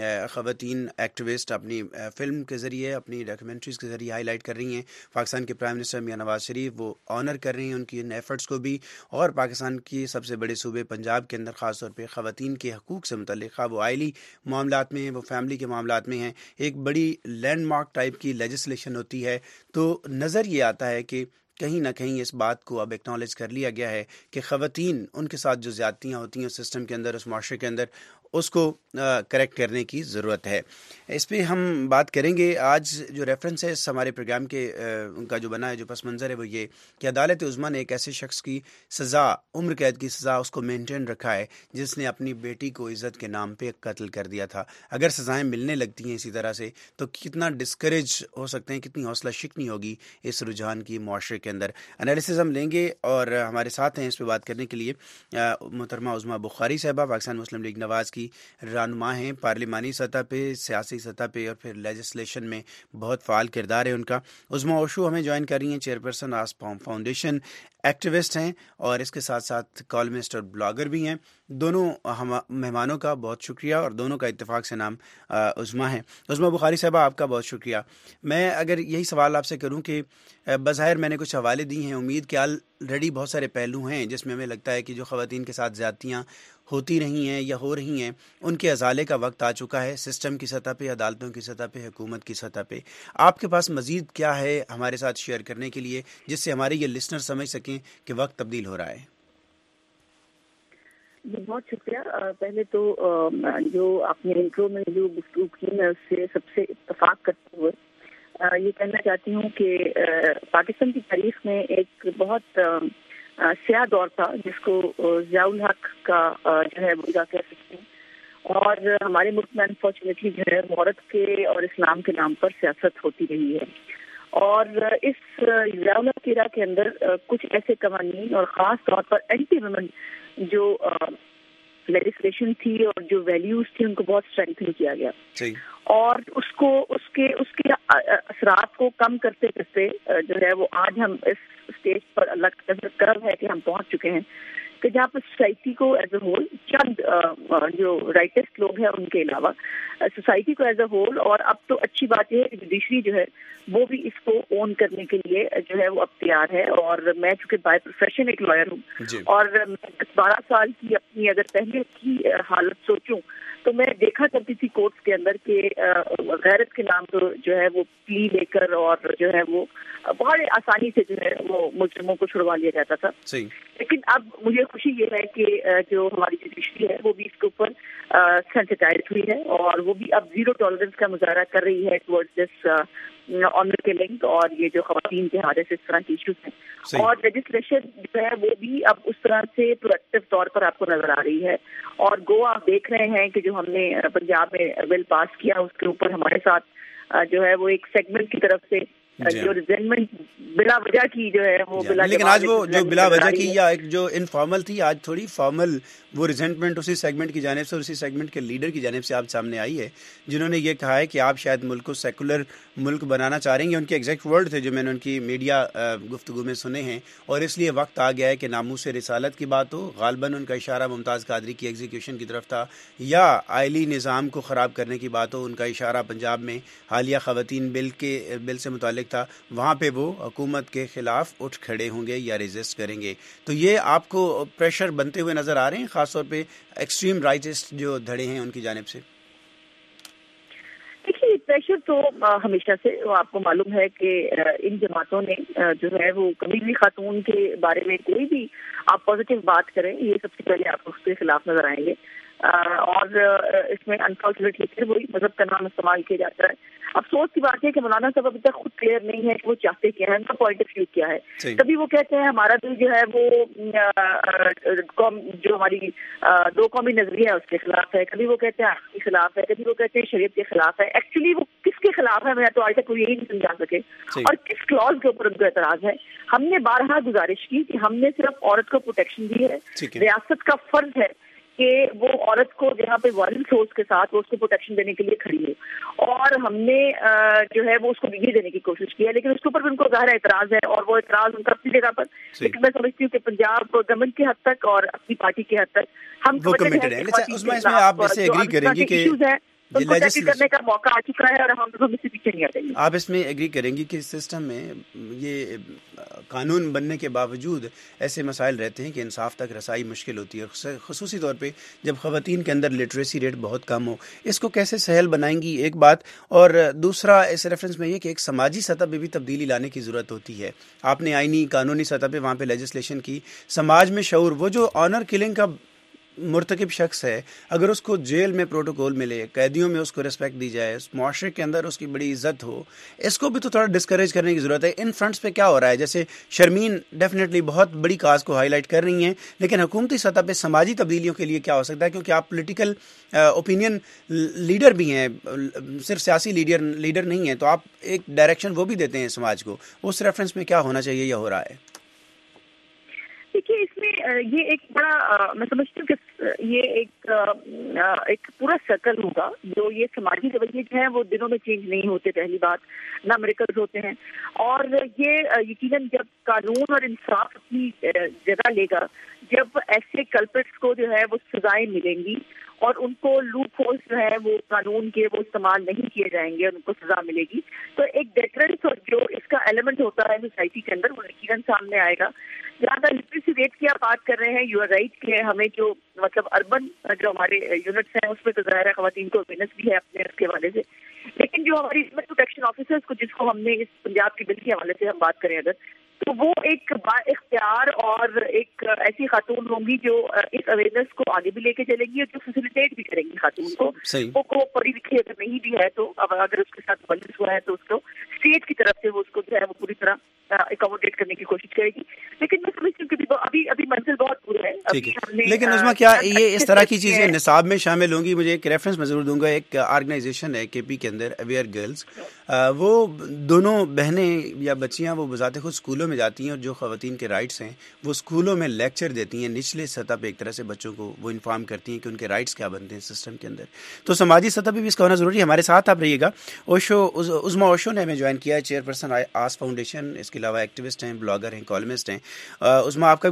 خواتین ایکٹیوسٹ اپنی فلم کے ذریعے, اپنی ڈاکیومنٹریز کے ذریعے ہائی لائٹ کر رہی ہیں, پاکستان کے پرائم منسٹر میاں نواز شریف وہ آنر کر رہے ہیں ان کی ان ایفرٹس کو بھی, اور پاکستان کی سب سے بڑے صوبے پنجاب کے اندر خاص طور پہ خواتین کے حقوق سے متعلق, خواہ وہ آئلی معاملات میں ہیں, وہ فیملی کے معاملات میں ہیں, ایک بڑی لینڈ مارک ٹائپ کی لیجسلیشن ہوتی ہے. تو نظر یہ آتا ہے کہ کہیں نہ کہیں اس بات کو اب ایکنالج کر لیا گیا ہے کہ خواتین ان کے ساتھ جو زیادتیاں ہوتی ہیں سسٹم کے اندر, اس معاشرے کے اندر, اس کو کریکٹ کرنے کی ضرورت ہے. اس پہ ہم بات کریں گے. آج جو ریفرنس ہے اس ہمارے پروگرام کے ان کا جو بنا ہے, جو پس منظر ہے وہ یہ کہ عدالت عظمیٰ نے ایک ایسے شخص کی سزا, عمر قید کی سزا, اس کو مینٹین رکھا ہے جس نے اپنی بیٹی کو عزت کے نام پہ قتل کر دیا تھا. اگر سزائیں ملنے لگتی ہیں اسی طرح سے تو کتنا ڈسکریج ہو سکتے ہیں, کتنی حوصلہ شکنی ہوگی اس رجحان کی معاشرے کے اندر. انالیسز ہم لیں گے, اور ہمارے ساتھ ہیں اس پہ بات کرنے کے لیے محترمہ عظمیٰ بخاری صاحبہ, پاکستان مسلم لیگ نواز کی رہنما ہیں, پارلیمانی سطح پہ, سیاسی سطح پہ, اور پھر لیجسلیشن میں بہت فعال کردار ہے ان کا. عظمیٰ اوشو ہمیں جوائن کر رہی ہیں, چیئرپرسن آس فاؤنڈیشن, ایکٹیوسٹ ہیں, اور اس کے ساتھ ساتھ کالمسٹ اور بلاگر بھی ہیں. دونوں مہمانوں کا بہت شکریہ, اور دونوں کا اتفاق سے نام عظمیٰ ہیں. عظمیٰ بخاری صاحبہ آپ کا بہت شکریہ. میں اگر یہی سوال آپ سے کروں کہ بظاہر میں نے کچھ حوالے دی ہیں, امید کہ آلریڈی بہت سارے پہلو ہیں جس میں ہمیں لگتا ہے کہ جو خواتین کے ساتھ زیادتیاں ہوتی رہی ہیں یا ہو رہی ہیں ان کے ازالے کا وقت آ چکا ہے, سسٹم کی سطح پہ, عدالتوں کی سطح پہ, حکومت کی سطح پہ. آپ کے پاس مزید کیا ہے ہمارے ساتھ شیئر کرنے کے لیے جس سے ہمارے یہ لسنر سمجھ سکیں کہ وقت تبدیل ہو رہا ہے؟ بہت شکریہ. پہلے تو جو آپ نے انٹرو میں جو گفتگو کی میں اس سے سب سے اتفاق کرتے ہوئے یہ کہنا چاہتی ہوں کہ پاکستان کی تاریخ میں ایک بہت سیاہ دور تھا جس کو ضیاء الحق کا جو ہے وہ کہہ سکتے ہیں, اور ہمارے ملک میں انفارچونیٹلی جو ہے عورت کے اور اسلام کے نام پر سیاست ہوتی رہی ہے. اور اس ضیاء الحق کی راہ کے اندر کچھ ایسے قوانین اور خاص طور پر اینٹی ویمن جو لیجسلیشن تھی اور جو ویلیوز تھی ان کو بہت اسٹرینتھن کیا گیا, اور اس کے اثرات کو کم کرتے کرتے جو ہے وہ آج ہم اس اسٹیج پر اللہ کا کرم ہے کہ ہم پہنچ چکے ہیں کہ جہاں پر سوسائٹی کو ایز اے ہول چند جو رائٹسٹ لوگ ہیں ان کے علاوہ سوسائٹی کو ایز اے ہول، اور اب تو اچھی بات یہ ہے کہ جوڈیشری جو ہے وہ بھی اس کو اون کرنے کے لیے جو ہے وہ اب تیار ہے. اور میں چونکہ بائی پروفیشن ایک لائر ہوں اور 12 سال کی اپنی اگر پہلے کی حالت سوچوں تو میں دیکھا کرتی تھی کورٹس کے اندر کہ غیرت کے نام پر جو ہے وہ پلی لے کر اور جو ہے وہ بہت آسانی سے جو ہے وہ مجرموں کو چھڑوا لیا جاتا تھا. لیکن اب مجھے خوشی یہ ہے کہ جو ہماری جوڈیشری ہے وہ بھی اس کے اوپر سینسٹائز ہوئی ہے اور وہ بھی اب زیرو ٹالرنس کا مظاہرہ کر رہی ہے ٹورڈز دس آنر کلنگ اور یہ جو خواتین کے حوالے سے اس طرح کی ایشوز ہیں. اور لیجسلیشن جو ہے وہ بھی اب اس طرح سے پرویکٹیو طور پر آپ کو نظر آ رہی ہے. اور گو آپ دیکھ رہے ہیں کہ جو ہم نے پنجاب میں بل پاس کیا اس کے اوپر ہمارے ساتھ جو ہے وہ ایک سیگمنٹ کی طرف سے جو ریزنمنٹ بلا وجہ کی جو ہے وہ لیکن آج وہ جو بلا وجہ کی یا ایک جو انفارمل تھی آج تھوڑی فارمل وہ ریزنٹمنٹ اسی سیگمنٹ کی جانب سے اور اسی سیگمنٹ کے لیڈر کی جانب سے آپ سامنے آئی ہے جنہوں نے یہ کہا ہے کہ آپ شاید ملک کو سیکولر ملک بنانا چاہ رہے ہیں. ان کے ایگزیکٹ ورڈ تھے جو میں نے ان کی میڈیا گفتگو میں سنے ہیں اور اس لیے وقت آ گیا ہے کہ ناموس رسالت کی بات ہو. غالباً ان کا اشارہ ممتاز قادری کی ایگزیکیوشن کی طرف تھا یا آئلی نظام کو خراب کرنے کی بات ہو. ان کا اشارہ پنجاب میں حالیہ خواتین بل سے متعلق تھا. وہاں پہ وہ حکومت کے خلاف اٹھ کھڑے ہوں گے یا ریزسٹ کریں گے. تو یہ آپ کو پریشر بنتے ہوئے نظر آ رہے ہیں خاص طور پہ ایکسٹریم رائٹسٹ جو دھڑے ہیں ان کی جانب سے؟ دیکھیے پریشر تو ہمیشہ سے آپ کو معلوم ہے کہ ان جماعتوں نے جو ہے وہ کبھی بھی خاتون کے بارے میں کوئی بھی آپ پازیٹیو بات کریں یہ سب سے پہلے آپ اس کے خلاف نظر آئیں گے. اور اس میں انفارچونیٹلی پھر وہی مذہب کا نام استعمال کیا جاتا ہے. افسوس کی بات ہے کہ مولانا صاحب ابھی تک خود کلیئر نہیں ہے کہ وہ چاہتے کیا ہے, ان کا پوائنٹ آف ویو کیا ہے. کبھی وہ کہتے ہیں ہمارا دل جو ہے وہ جو ہماری دو قومی نظریہ ہے اس کے خلاف ہے, کبھی وہ کہتے ہیں عقل کے خلاف ہے, کبھی وہ کہتے ہیں شریعت کے خلاف ہے. ایکچولی وہ کس کے خلاف ہے میں تو آج تک کوئی یہی نہیں سمجھا سکے اور کس کلوز کے اوپر ان کو اعتراض ہے. ہم نے بارہا گزارش کی کہ ہم نے صرف عورت کو پروٹیکشن دی ہے, ریاست کا فرض ہے کہ وہ عورت کو جہاں پہ وائلنس ہو اس کے ساتھ وہ اس کو پروٹیکشن دینے کے لیے کھڑی ہے, اور ہم نے جو ہے وہ اس کو یہ دینے کی کوشش کی ہے. لیکن اس کے اوپر ان کو ظاہر اعتراض ہے اور وہ اعتراض ان کا اپنی جگہ پر, لیکن میں سمجھتی ہوں کہ پنجاب گورنمنٹ کی حد تک اور اپنی پارٹی کی حد تک ہم کرنے کا موقع آ چکا ہے اور ہم لوگ اس سے پیچھے نہیں آتے. آپ اس میں ایگری کریں گی کہ سسٹم میں یہ قانون بننے کے باوجود ایسے مسائل رہتے ہیں کہ انصاف تک رسائی مشکل ہوتی ہے, خصوصی طور پہ جب خواتین کے اندر لٹریسی ریٹ بہت کم ہو. اس کو کیسے سہل بنائیں گی ایک بات, اور دوسرا اس ریفرنس میں یہ کہ ایک سماجی سطح پہ بھی تبدیلی لانے کی ضرورت ہوتی ہے. آپ نے آئینی قانونی سطح پہ وہاں پہ لیجسلیشن کی, سماج میں شعور, وہ جو آنر کلنگ کا مرتکب شخص ہے اگر اس کو جیل میں پروٹوکول ملے, قیدیوں میں اس کو ریسپیکٹ دی جائے, معاشرے کے اندر اس کی بڑی عزت ہو, اس کو بھی تو تھوڑا ڈسکریج کرنے کی ضرورت ہے. ان فرنٹس پہ کیا ہو رہا ہے؟ جیسے شرمین ڈیفینیٹلی بہت بڑی کاز کو ہائی لائٹ کر رہی ہیں, لیکن حکومتی سطح پہ سماجی تبدیلیوں کے لیے کیا ہو سکتا ہے؟ کیونکہ آپ پولیٹیکل اوپینین لیڈر بھی ہیں, صرف سیاسی لیڈر نہیں ہیں, تو آپ ایک ڈائریکشن وہ بھی دیتے ہیں سماج کو. اس ریفرنس میں کیا ہونا چاہیے یا ہو رہا ہے؟ دیکھیے اس میں یہ ایک بڑا میں سمجھتی ہوں کہ یہ ایک پورا سرکل ہوگا. جو یہ سماجی رویے جو ہیں وہ دنوں میں چینج نہیں ہوتے, پہلی بات, نہ میریکلز ہوتے ہیں. اور یہ یقیناً جب قانون اور انصاف اپنی جگہ لے گا, جب ایسے کلپرٹس کو جو ہے وہ سزائیں ملیں گی اور ان کو لوپ ہولز جو ہے وہ قانون کے وہ استعمال نہیں کیے جائیں گے اور ان کو سزا ملے گی, تو ایک ڈیٹرنس اور جو اس کا ایلیمنٹ ہوتا ہے سوسائٹی کے اندر وہ یقیناً سامنے آئے گا. جہاں تک لٹریسی ریٹ کی آپ بات کر رہے ہیں, یو آر رائٹ کہ ہمیں جو مطلب اربن جو ہمارے یونٹس ہیں اس میں تو ظاہر ہے خواتین کو اویئرنیس بھی ہے اپنے اس کے حوالے سے, لیکن جو ہماری پروٹیکشن آفیسرز کو جس کو ہم نے اس پنجاب کے بل کے حوالے سے ہم بات کریں اگر, تو وہ ایک با اختیار اور ایک ایسی خاتون ہوں گی جو اس اویئرنیس کو آگے بھی لے کے چلے گی اور جو فیسیلیٹیٹ بھی کریں گی خاتون کو. وہ پڑھی لکھی اگر نہیں بھی ہے تو اب اگر اس کے ساتھ ورزش ہوا ہے تو اس کو اسٹیٹ کی طرف سے وہ اس کو جو ہے وہ پوری طرح اکوموڈیٹ کرنے کی کوشش کرے گی. لیکن میں سمجھتی ہوں کہ ابھی منزل بہت دور ہے. لیکن عظمیٰ کیا یہ اس طرح کی چیزیں نصاب میں شامل ہوں گی؟ مجھے ایک ریفرنس میں ضرور دوں گا. ایک آرگنائزیشن ہے کے پی کے اندر, اویئر گرلز, وہ دونوں بہنیں یا بچیاں وہ بذات خود اسکولوں میں جاتی ہیں اور جو خواتین کے رائٹس ہیں وہ اسکولوں میں لیکچر دیتی ہیں, نچلے سطح پہ ایک طرح سے بچوں کو وہ انفارم کرتی ہیں کہ ان کے رائٹس کیا بنتے ہیں سسٹم کے اندر. تو سماجی سطح پہ بھی اس کا ہونا ضروری ہے. ہمارے ساتھ آپ رہیے گا. عظمیٰ اوشو نے ہمیں جوائن کیا ہے, چیئر پرسن آس فاؤنڈیشن, اس کے علاوہ ایکٹیوسٹ ہیں, بلاگر ہیں, کالمسٹ ہیں. عظمیٰ آپ کا بھی بہت شکریہ.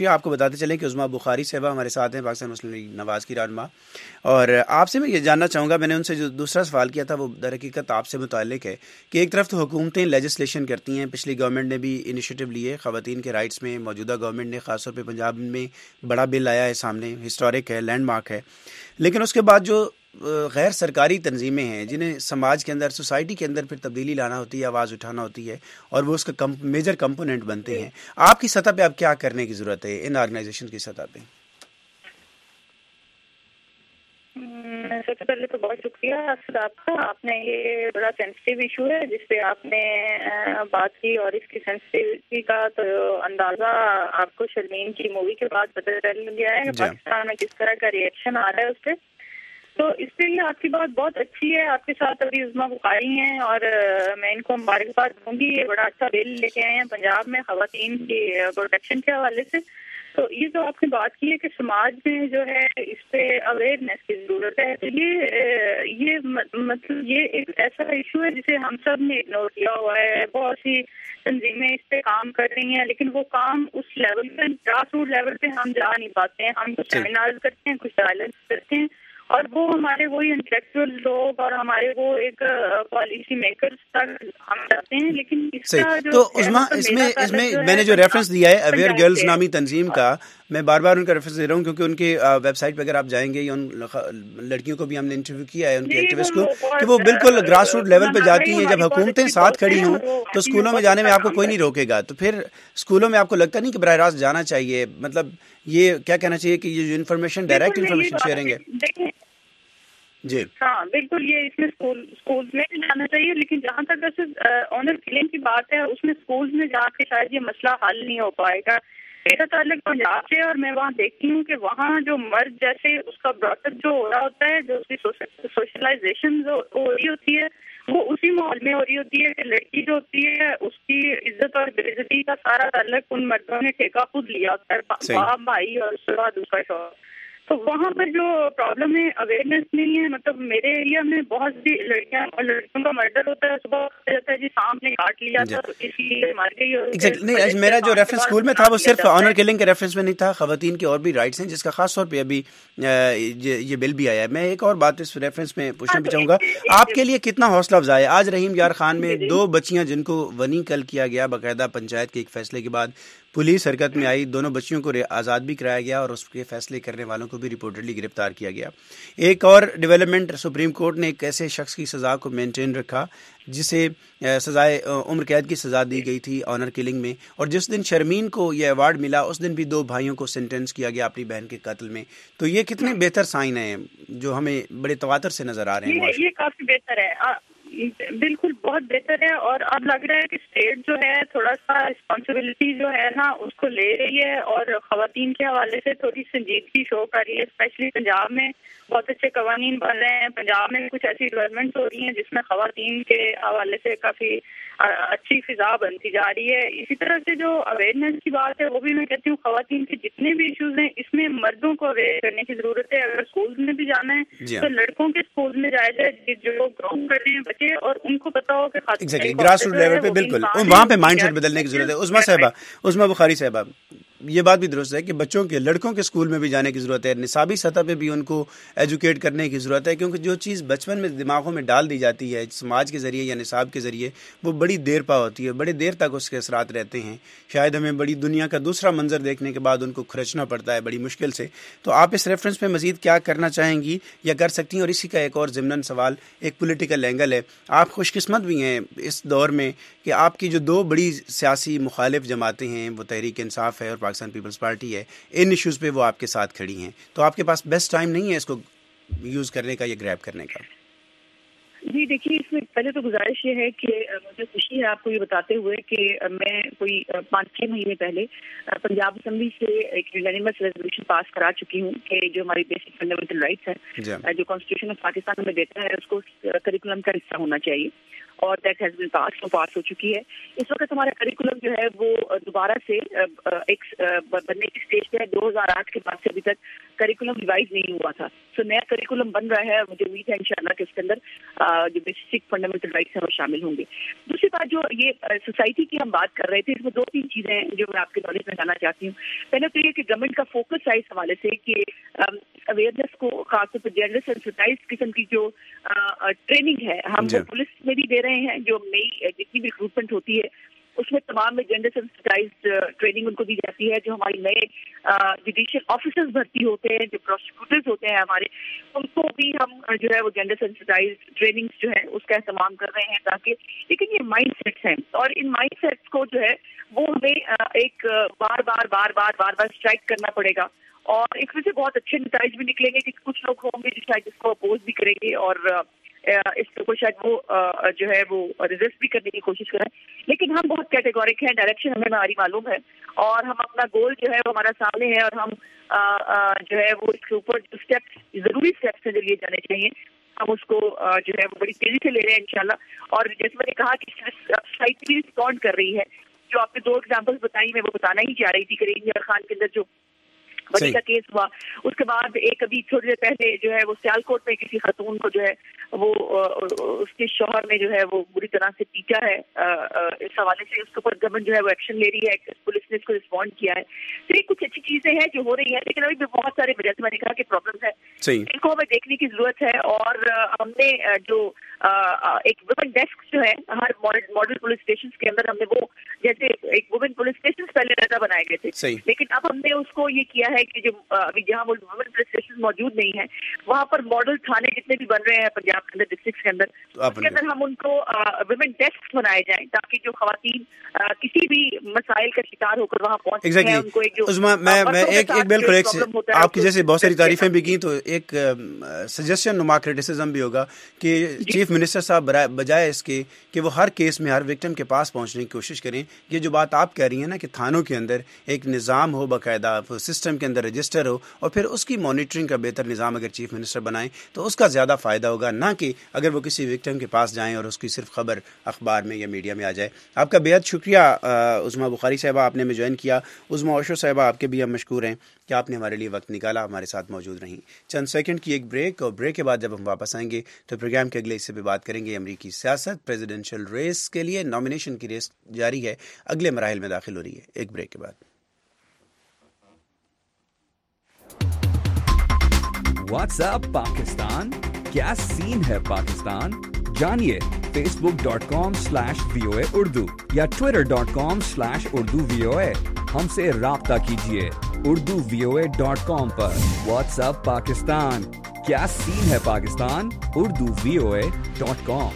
شکریہ. آپ کو بتاتے چلیں کہ عظمیٰ بخاری صاحبہ ہمارے ساتھ ہیں، پاکستان مسلم لیگ نواز کی رہنما. اور آپ سے میں یہ جاننا چاہوں گا، میں نے ان سے جو دوسرا سوال کیا تھا وہ در حقیقت آپ سے متعلق ہے کہ ایک طرف تو حکومتیں لیجسلیشن کرتی ہیں، پچھلی گورنمنٹ نے بھی انیشیٹو لیے خواتین کے رائٹس میں، موجودہ گورنمنٹ نے خاص طور پہ پنجاب میں بڑا بل آیا ہے سامنے، ہسٹورک ہے، لینڈ مارک ہے. لیکن اس کے بعد جو غیر سرکاری تنظیمیں ہیں جنہیں سماج کے اندر، سوسائٹی کے اندر پھر تبدیلی لانا ہوتی ہے، آواز اٹھانا ہوتی ہے، اور وہ اس کا میجر کمپوننٹ بنتے ہیں، آپ کی سطح پہ اب کیا کرنے کی ضرورت ہے ان آرگنائزیشن کی سطح پہ؟ سب سے پہلے تو بہت شکریہ اسد آپ کا. آپ نے یہ بڑا سینسٹیو ایشو ہے جس پہ آپ نے بات کی، اور اس کی سینسٹیوٹی کا تو اندازہ آپ کو شرمین کی مووی کے بعد پتہ چل گیا ہے کہ پاکستان میں کس طرح کا ریئیکشن آ رہا ہے اس پہ. تو اس کے لیے آپ کی بات بہت اچھی ہے. آپ کے ساتھ ابھی عظمیٰ بخاری ہیں اور میں ان کو مبارکباد دوں گی. یہ بڑا اچھا بل لے کے آئے ہیں پنجاب میں خواتین کی پروٹیکشن کے حوالے سے. تو یہ جو آپ نے بات کی ہے کہ سماج میں جو ہے اس پہ اویئرنیس کی ضرورت ہے، تو یہ مطلب یہ ایک ایسا ایشو ہے جسے ہم سب نے اگنور کیا ہوا ہے. بہت سی تنظیمیں اس پہ کام کر رہی ہیں، لیکن وہ کام اس لیول پہ، گراس روٹ لیول پہ ہم جا نہیں پاتے ہیں. ہم کچھ سیمینار کرتے ہیں، کچھ ڈائلاگس کرتے ہیں، اور وہ ہمارے وہی انٹلیکچوئل لوگ اور ہمارے وہ ایک پالیسی میکرز تک ہم جاتے ہیں. لیکن اس کا جو تو عظمیٰ اس میں میں نے جو ریفرنس دیا ہے اویئر گرلز نامی تنظیم کا، میں بار بار ان کا ریفرنس دے رہا ہوں کیونکہ ان کے ویب سائٹ پہ اگر آپ جائیں گے، یا ان لڑکیوں کو بھی ہم نے انٹرویو کیا ہے، ان کے ایکٹیوسٹ کو، کہ وہ بالکل گراس روٹ لیول پہ جاتی ہیں. جب حکومتیں ساتھ کھڑی ہوں تو اسکولوں میں جانے میں آپ کو کوئی نہیں روکے گا. تو پھر اسکولوں میں آپ کو لگتا نہیں کہ براہ راست جانا چاہیے؟ مطلب یہ کیا کہنا چاہیے کہ یہ جو انفارمیشن ڈائریکٹ انفارمیشن شیئرنگ ہے. جی ہاں بالکل، یہ اس میں اسکول میں بھی جانا چاہیے. لیکن جہاں تک آنر کلنگ کی بات ہے، اس میں اسکول میں جا کے شاید یہ مسئلہ حل نہیں ہو پائے گا. میرا تعلق پنجاب سے، اور میں وہاں دیکھتی ہوں کہ وہاں جو مرد جیسے اس کا براٹ اپ جو ہو رہا ہوتا ہے، جو اس کی سوشلائزیشن جو ہو رہی ہوتی ہے، وہ اسی ماحول میں ہو رہی ہوتی ہے کہ لڑکی جو ہوتی ہے اس کی عزت اور بے عزتی کا سارا تعلق ان مردوں نے ٹھیکہ خود لیا ہوتا ہے، باپ بھائی اور اس کے بعد اس کا شوہر. تو وہاں پر جو پرابلم ہے اویئرنیس نہیں ہے. مطلب میرے ایریا میں بہت سی لڑکیاں اور لڑکیوں کا مرڈر ہوتا ہے، صبح جاتا ہے جی سامنے کاٹ لیا تھا تو اس لیے مار گئی. نہیں، میرا جو ریفرنس اسکول میں تھا وہ صرف آنر کلنگ کے ریفرنس میں نہیں تھا، خواتین کے اور بھی رائٹس ہیں جس کا خاص طور پہ ابھی یہ بل بھی آیا ہے. میں ایک اور بات اس ریفرنس میں پوچھنا بھی چاہوں گا، آپ کے لیے کتنا حوصلہ افزا ہے آج رحیم یار خان میں 2 بچیاں جن کو ونی کل کیا گیا باقاعدہ پنچایت کے ایک فیصلے کے بعد، پولیس حرکت میں آئی، دونوں بچیوں کو آزاد بھی کرایا گیا اور اس کے فیصلے کرنے والوں کو بھی رپورٹڈلی گرفتار کیا گیا. ایک اور ڈیولپمنٹ، سپریم کورٹ نے ایک ایسے شخص کی سزا کو مینٹین رکھا جسے سزائے عمر قید کی سزا دی گئی تھی آنر کلنگ میں، اور جس دن شرمین کو یہ ایوارڈ ملا اس دن بھی 2 بھائیوں کو سینٹینس کیا گیا اپنی بہن کے قتل میں. تو یہ کتنے بہتر سائن ہیں جو ہمیں بڑے تواتر سے نظر آ رہے ہیں. یہ کافی بہتر ہے، بالکل بہت بہتر ہے. اور اب لگ رہا ہے کہ اسٹیٹ جو ہے تھوڑا سا رسپانسبلٹی جو ہے نا اس کو لے رہی ہے، اور خواتین کے حوالے سے تھوڑی سنجیدگی شو کر رہی ہے. اسپیشلی پنجاب میں بہت اچھے قوانین بن رہے ہیں. پنجاب میں کچھ ایسی ڈیولپمنٹس ہو رہی ہیں جس میں خواتین کے حوالے سے کافی اچھی فضا بنتی جا رہی ہے. اسی طرح سے جو اویئرنیس کی بات ہے وہ بھی میں کہتی ہوں خواتین کے جتنے بھی ایشوز ہیں اس میں مردوں کو اویئر کرنے کی ضرورت ہے. اگر اسکولز میں بھی جانا ہے تو لڑکوں کے اسکولز میں جایا جائے جو گراؤنڈ کر رہے ہیں بچے، اور ان کو پتا ہو کہ گراس روٹ لیول پہ بالکل وہاں پہ مائنڈ سیٹ بدلنے کی ضرورت ہے. عظمیٰ بخاری صاحبہ، یہ بات بھی درست ہے کہ بچوں کے، لڑکوں کے اسکول میں بھی جانے کی ضرورت ہے، نصابی سطح پہ بھی ان کو ایجوکیٹ کرنے کی ضرورت ہے، کیونکہ جو چیز بچپن میں دماغوں میں ڈال دی جاتی ہے سماج کے ذریعے یا نصاب کے ذریعے وہ بڑی دیر پا ہوتی ہے، بڑے دیر تک اس کے اثرات رہتے ہیں. شاید ہمیں بڑی دنیا کا دوسرا منظر دیکھنے کے بعد ان کو کھرچنا پڑتا ہے بڑی مشکل سے. تو آپ اس ریفرنس پہ مزید کیا کرنا چاہیں گی یا کر سکتی ہیں؟ اور اسی کا ایک اور ضمناً سوال، ایک پولیٹیکل اینگل ہے. آپ خوش قسمت بھی ہیں اس دور میں کہ آپ کی جو 2 بڑی سیاسی مخالف جماعتیں ہیں، وہ تحریک انصاف ہے اور پاکستان پیپلز پارٹی ہے، ان ایشوز پہ وہ آپ کے ساتھ کھڑی ہیں. تو آپ کے پاس بیسٹ ٹائم نہیں ہے اس کو یوز کرنے کا یا گریب کرنے کا؟ جی دیکھیے، اس میں پہلے تو گزارش یہ ہے کہ مجھے خوشی ہے آپ کو یہ بتاتے ہوئے کہ میں کوئی 5-6 مہینے پہلے پنجاب اسمبلی سے ایک یونینیمس ریزولوشن پاس کرا چکی ہوں کہ جو ہماری بیسک فنڈامنٹل رائٹس ہیں جو کانسٹیٹیوشن آف پاکستان میں دیتا ہے اس کو کریکولم کا حصہ ہونا چاہیے. اور دیٹ ہیز بین پاس ہو چکی ہے. اس وقت ہمارا کریکولم جو ہے وہ دوبارہ سے ایک بننے کی اسٹیج پہ ہے. 2008 کے بعد سے ابھی تک کریکولم ریوائز نہیں ہوا تھا. سو نیا کریکولم بن رہا ہے. مجھے امید ہے انشاءاللہ کہ اس کے اندر جو بیسک فنڈامنٹل رائٹس ہیں وہ شامل ہوں گے. دوسری بات جو یہ سوسائٹی کی ہم بات کر رہے تھے, اس میں 2-3 چیزیں ہیں جو میں آپ کے نالج میں لانا چاہتی ہوں. پہلے تو یہ کہ گورنمنٹ کا فوکس ہے اس حوالے سے کہ اویئرنیس کو خاص طور پہ جینڈر سینسٹائز قسم کی جو ٹریننگ ہے ہم وہ پولیس میں بھی دے رہے ہیں. جو نئی جتنی بھی ریکروٹمنٹ ہوتی ہے اس میں تمام میں جینڈر سینسٹائزڈ ٹریننگ ان کو دی جاتی ہے. جو ہماری نئے جوڈیشل آفیسرز بھرتی ہوتے ہیں, جو پروسیکیوٹرز ہوتے ہیں ہمارے, ان کو بھی ہم جو ہے وہ جینڈر سینسٹائزڈ ٹریننگ جو ہے اس کا اہتمام کر رہے ہیں تاکہ, لیکن یہ مائنڈ سیٹس ہیں اور ان مائنڈ سیٹس کو جو ہے وہ ہمیں ایک بار بار اسٹرائک کرنا پڑے گا. اور اس میں سے بہت اچھے نتائج بھی نکلیں گے کہ کچھ لوگ ہوں گے جو شاید اس کو اپوز بھی کریں گے اور اس کو شاید وہ جو ہے وہ ریزسٹ بھی کرنے کی کوشش کریں. لیکن ہم بہت کیٹیگورک ہیں, ڈائریکشن ہمیں ہماری معلوم ہے اور ہم اپنا گول جو ہے وہ ہمارا سامنے ہے اور ہم جو ہے وہ اس کے اوپر جو اسٹیپس ضروری اسٹیپس ہیں جو لیے جانے چاہیے ہم اس کو جو ہے وہ بڑی تیزی سے لے رہے ہیں انشاءاللہ. اور جیسے میں نے کہا کہ سوسائٹی بھی رسپونڈ کر رہی ہے. جو آپ نے 2 ایگزامپلس بتائی میں وہ بتانا ہی چاہ رہی تھی. کریم یار خان کے اندر جو بڑی کا کیس ہوا, اس کے بعد ایک ابھی تھوڑی دیر پہلے جو ہے وہ سیالکوٹ میں کسی خاتون کو جو ہے وہ اس کے شوہر نے جو ہے وہ بری طرح سے پیٹا ہے. اس حوالے سے اس کے اوپر گورنمنٹ جو ہے وہ ایکشن لے رہی ہے, پولیس نے اس کو رسپونڈ کیا ہے. تو یہ کچھ اچھی چیزیں ہیں جو ہو رہی ہیں, لیکن ابھی بھی بہت سارے جیسے میں نے کہا کہ پرابلمس ہیں, ان کو ہمیں دیکھنے کی ضرورت ہے. اور ہم نے جو ایک وومن ڈیسک جو ہے ہر ماڈل پولیس اسٹیشن کے اندر ہم نے وہ جیسے ایک وومن پولیس اسٹیشن پہلے رہتا بنائے گئے تھے, لیکن اب ہم نے اس کو یہ کیا ہے کہ جو ابھی جہاں وہ وومن پولیس اسٹیشن موجود نہیں ہے وہاں پر ماڈل تھانے جتنے بھی بن رہے ہیں پنجاب کے اندر ڈسٹرکٹ کے اندر, اس کے اندر ہم ان کو وومن ڈیسک بنائے جائیں تاکہ جو خواتین کسی بھی مسائل کا شکار ہو کر وہاں پہنچتے ہیں ان کو ایک جو میں ایک بالکل ایک آپ کی جیسے بہت ساری تعریفیں بھی کی تو ایک سجیشن نما کرٹیسزم بھی ہوگا کہ چیف منسٹر صاحب بجائے اس کے کہ وہ ہر کیس میں ہر وکٹم کے پاس پہنچنے کی کوشش کریں. یہ جو بات آپ کہہ رہی ہیں نا کہ تھانوں کے اندر ایک نظام ہو, باقاعدہ سسٹم کے اندر رجسٹر ہو اور پھر اس کی مانیٹرنگ کا بہتر نظام اگر چیف منسٹر بنائیں تو اس کا زیادہ فائدہ ہوگا, نہ کہ اگر وہ کسی وکٹم کے پاس جائیں اور اس کی صرف خبر اخبار میں یا میڈیا میں آ جائے. آپ کا بہت شکریہ عظمیٰ بخاری صاحبہ, آپ نے ہمیں جوائن کیا. عظمیٰ اوشو صاحبہ آپ کے بھی ہم مشکور ہیں کہ آپ نے ہمارے لیے وقت نکالا, ہمارے ساتھ موجود رہیں. چند سیکنڈ کی ایک بریک, اور بریک کے بعد جب ہم واپس آئیں گے تو پروگرام کے اگلے حصے پہ بات کریں گے امریکی سیاست. پریزیڈنشل ریس کے لیے نامینیشن کی ریس جاری ہے, اگلے مراحل میں داخل ہو رہی ہے. ایک بریک کے بعد واٹس ایپ پاکستان, کیا سین ہے پاکستان, جانیے facebook.com/VOA Urdu یا twitter.com/Urdu VOA. ہم سے رابطہ کیجیے urduvoa.com پر. واٹس ایپ پاکستان, کیا سین ہے پاکستان, urduvoa.com.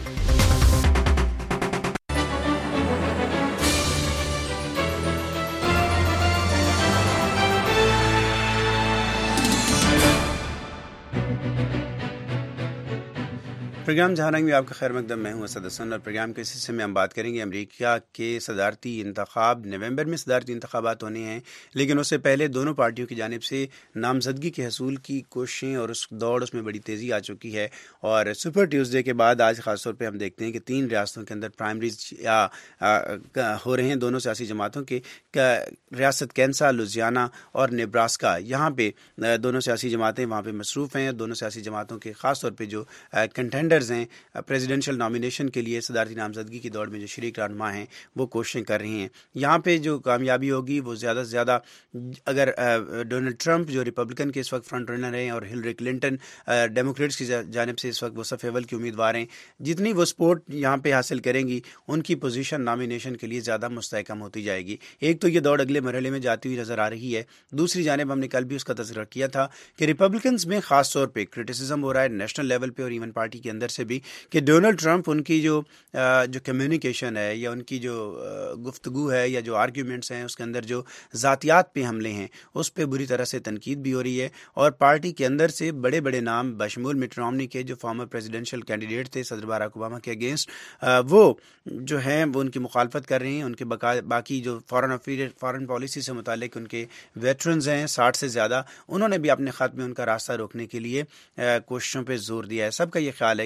پروگرام جہاں رنگ میں آپ کا خیر مقدم. میں ہوں اسد حسن, اور پروگرام کے اس حصے میں ہم بات کریں گے امریکہ کے صدارتی انتخاب. نومبر میں صدارتی انتخابات ہونے ہیں, لیکن اس سے پہلے دونوں پارٹیوں کی جانب سے نامزدگی کے حصول کی کوششیں اور اس دوڑ اس میں بڑی تیزی آ چکی ہے. اور سپر ٹیوزڈے کے بعد آج خاص طور پہ ہم دیکھتے ہیں کہ 3 ریاستوں کے اندر پرائمریز ہو رہے ہیں دونوں سیاسی جماعتوں کے. ریاست کینسا, لوزیانا اور نیبراسکا, یہاں پہ دونوں سیاسی جماعتیں وہاں پہ مصروف ہیں. دونوں سیاسی جماعتوں کے خاص طور پہ جو کنٹینڈرز ہیں پریزیڈنشل نامینیشن کے لیے صدارتی نامزدگی کی دوڑ میں جو شریک رہنما ہیں وہ کوششیں کر رہی ہیں. یہاں پہ جو کامیابی ہوگی وہ زیادہ سے زیادہ, اگر ڈونلڈ ٹرمپ جو ریپبلکن کے اس وقت فرنٹ رنر ہیں اور ہلری کلنٹن ڈیموکریٹس کی جانب سے اس وقت وہ صف اول کی امیدوار ہیں, جتنی وہ سپورٹ یہاں پہ حاصل کریں گی ان کی پوزیشن نامینیشن کے لیے زیادہ مستحکم ہوتی جائے گی. ایک تو یہ دوڑ اگلے مرحلے میں جاتی ہوئی نظر آ رہی ہے. دوسری جانب ہم نے کل بھی اس کا تذکرہ کیا تھا کہ ریپبلکنز میں خاص طور پہ کرٹیسزم ہو رہا ہے نیشنل لیول پہ اور ایون پارٹی کے اندر سے بھی کہ ڈونلڈ ٹرمپ ان کی جو کمیونیکیشن ہے یا ان کی جو گفتگو ہے یا جو آرگیومنٹس ہیں اس کے اندر جو ذاتیات پہ حملے ہیں اس پہ بری طرح سے تنقید بھی ہو رہی ہے. اور پارٹی کے اندر سے بڑے بڑے نام بشمول مٹ رومنی کے جو فارمر پریزیڈنشل کینڈیڈیٹ تھے صدر باراک اوباما کے اگینسٹ, وہ جو ہیں وہ ان کی مخالفت کر رہے ہیں. ان کے باقی جو فارن پالیسی سے متعلق ان کے ویٹرنز ہیں 60 سے زیادہ, انہوں نے بھی اپنے خط میں ان کا راستہ روکنے کے لیے کوششوں پہ زور دیا ہے. سب کا یہ خیال ہے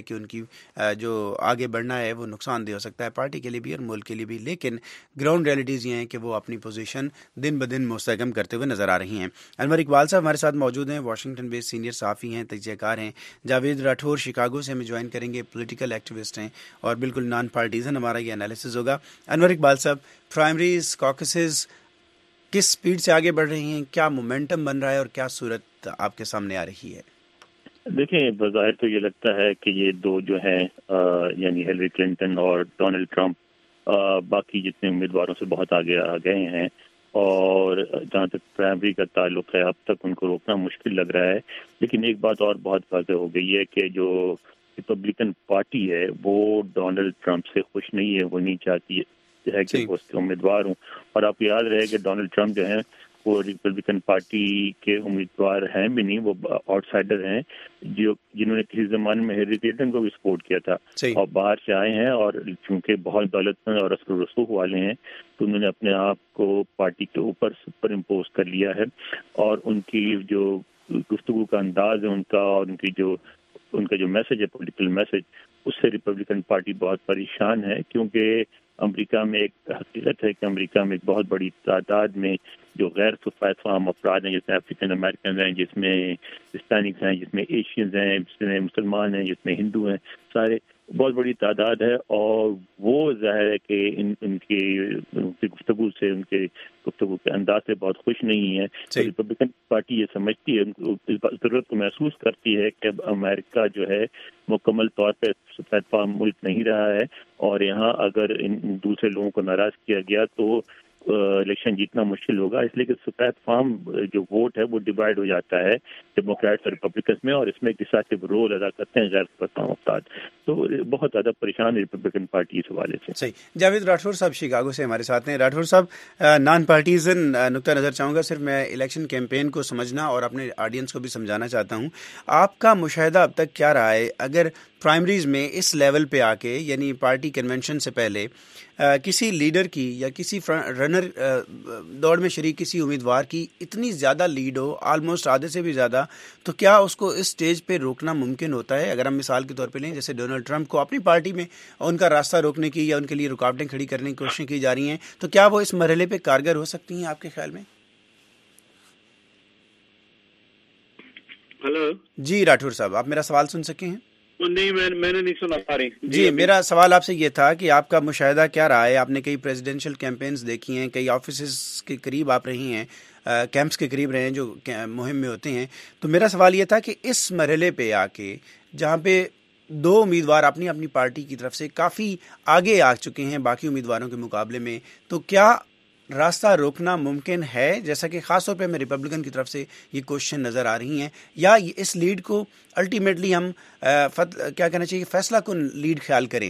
कि उनकी जो आगे बढ़ना है वो नुकसान दह हो सकता है पार्टी के लिए भी और मुल्क के लिए भी, लेकिन ग्राउंड रियलिटीज़ ये हैं कि वो अपनी पोजीशन दिन ब दिन मुस्तहकम करते हुए नज़र आ रही हैं। अनवर इकबाल साहब हमारे साथ मौजूद हैं, वाशिंगटन बेस्ड सीनियर सहाफ़ी हैं, तजज़ियाकार हैं। जावेद राठौर शिकागो से हमें ज्वाइन करेंगे, पॉलिटिकल एक्टिविस्ट हैं और बिल्कुल नॉन पार्टीजन हमारा ये एनालिसिस होगा। अनवर इकबाल साहब, प्राइमरीज कॉकसेस किस स्पीड से आगे बढ़ रही हैं, क्या मोमेंटम बन रहा है और क्या सूरत आपके सामने आ रही है? देखिए, बज़ाहिर तो ये लगता है कि ये दो जो हैं यानी हिलरी क्लिंटन और डोनाल्ड ट्रंप बाकी जितने उम्मीदवारों से बहुत आगे आ गए हैं और जहाँ तक प्राइमरी का ताल्लुक है अब तक उनको रोकना मुश्किल लग रहा है। लेकिन एक बात और बहुत वाज़ेह हो गई है कि जो रिपब्लिकन पार्टी है वो डोनाल्ड ट्रंप से खुश नहीं है, वो नहीं चाहती है कि वो उसके उम्मीदवार हूँ। और आपको याद रहे कि डोनाल्ड ट्रंप जो है वो रिपब्लिकन पार्टी के उम्मीदवार हैं भी नहीं, वो आउटसाइडर हैं जिन्होंने किसी ज़माने में हिलरी क्लिंटन को भी सपोर्ट किया था और बाहर से आए हैं और चूंकि बहुत दौलतमंद और असर रसूख वाले हैं तो उन्होंने अपने आप को पार्टी के ऊपर सुपर इम्पोज कर लिया है। और उनकी जो गुफ्तगू का अंदाज है उनका और उनका जो मैसेज है, पॉलिटिकल मैसेज, उससे रिपब्लिकन पार्टी बहुत परेशान है क्योंकि अमेरिका में एक हकीकत है कि अमेरिका में एक बहुत बड़ी तादाद में जो गैर सफ़ेद फाम अफराद हैं, जिसमें अफ्रीकन अमेरिकन हैं, जिसमें हिस्पैनिक्स हैं, जिसमें एशियंस हैं, जिसमें मुसलमान हैं, जिसमें हिंदू हैं, सारे बहुत बड़ी तादाद है। और वो ज़ाहिर है कि उनकी गुफ्तगू से, उनके गुफ्तगू के अंदाज से बहुत खुश नहीं है। तो रिपब्लिकन पार्टी ये समझती है, इस ज़रूरत को महसूस करती है कि अब अमेरिका जो है मुकम्मल तौर पर सफ़ेद फाम मुल्क नहीं रहा है और यहाँ अगर इन दूसरे लोगों को नाराज़ किया गया तो इलेक्शन जीतना मुश्किल होगा। इसलिए कि सफ़ेद फार्म जो वोट है वो डिवाइड हो जाता है डेमोक्रेट्स और रिपब्लिकन्स में और इसमें डिसाइसिव रोल अदा करते हैं गैर सफ़ेद फार्म अफराद। तो बहुत ज़्यादा परेशान है रिपब्लिकन पार्टी इस हवाले से। सही। जावेद राठौर साहब शिकागो से हमारे साथ हैं। राठौर साहब, नॉन पार्टीजन नुक्ता नज़र चाहूँगा, सिर्फ मैं इलेक्शन कैंपेन को समझना और अपने ऑडियंस को भी समझाना चाहता हूँ। आपका मुशाहिदा अब तक क्या रहा है, अगर प्राइमरीज में इस लेवल पे आके यानी पार्टी कन्वेंशन से पहले किसी लीडर की या किसी रनर दौड़ में शरीक किसी उम्मीदवार की इतनी ज़्यादा लीड हो, ऑलमोस्ट आधे से भी ज़्यादा, तो क्या उसको इस स्टेज पे रोकना मुमकिन होता है? अगर हम मिसाल के तौर पे लें, जैसे डोनाल्ड ट्रंप को अपनी पार्टी में उनका रास्ता रोकने की या उनके लिए रुकावटें खड़ी करने की कोशिश की जा रही हैं, तो क्या वो इस मरहले पे कारगर हो सकती हैं आपके ख्याल में? हेलो जी राठौर साहब, आप मेरा सवाल सुन सके हैं? नहीं, मैंने नहीं सुना पा रही जी। मेरा सवाल आपसे ये था कि आपका मुशाहिदा क्या रहा है? आपने कई प्रेसिडेंशियल कैंपेन्स देखी हैं, कई ऑफिस के करीब आप रही हैं, कैंप्स के करीब रहे हैं जो मुहिम में होते हैं। तो मेरा सवाल ये था कि इस मरहले पे आके जहाँ पे दो उम्मीदवार अपनी अपनी पार्टी की तरफ से काफ़ी आगे आ चुके हैं बाकी उम्मीदवारों के मुकाबले में, तो क्या रास्ता रोकना मुमकिन है, जैसा कि ख़ास तौर पे हमें रिपब्लिकन की तरफ से ये क्वेश्चन नज़र आ रही हैं, या इस लीड को अल्टीमेटली हम क्या कहना चाहिए, फैसला कुन लीड ख्याल करें?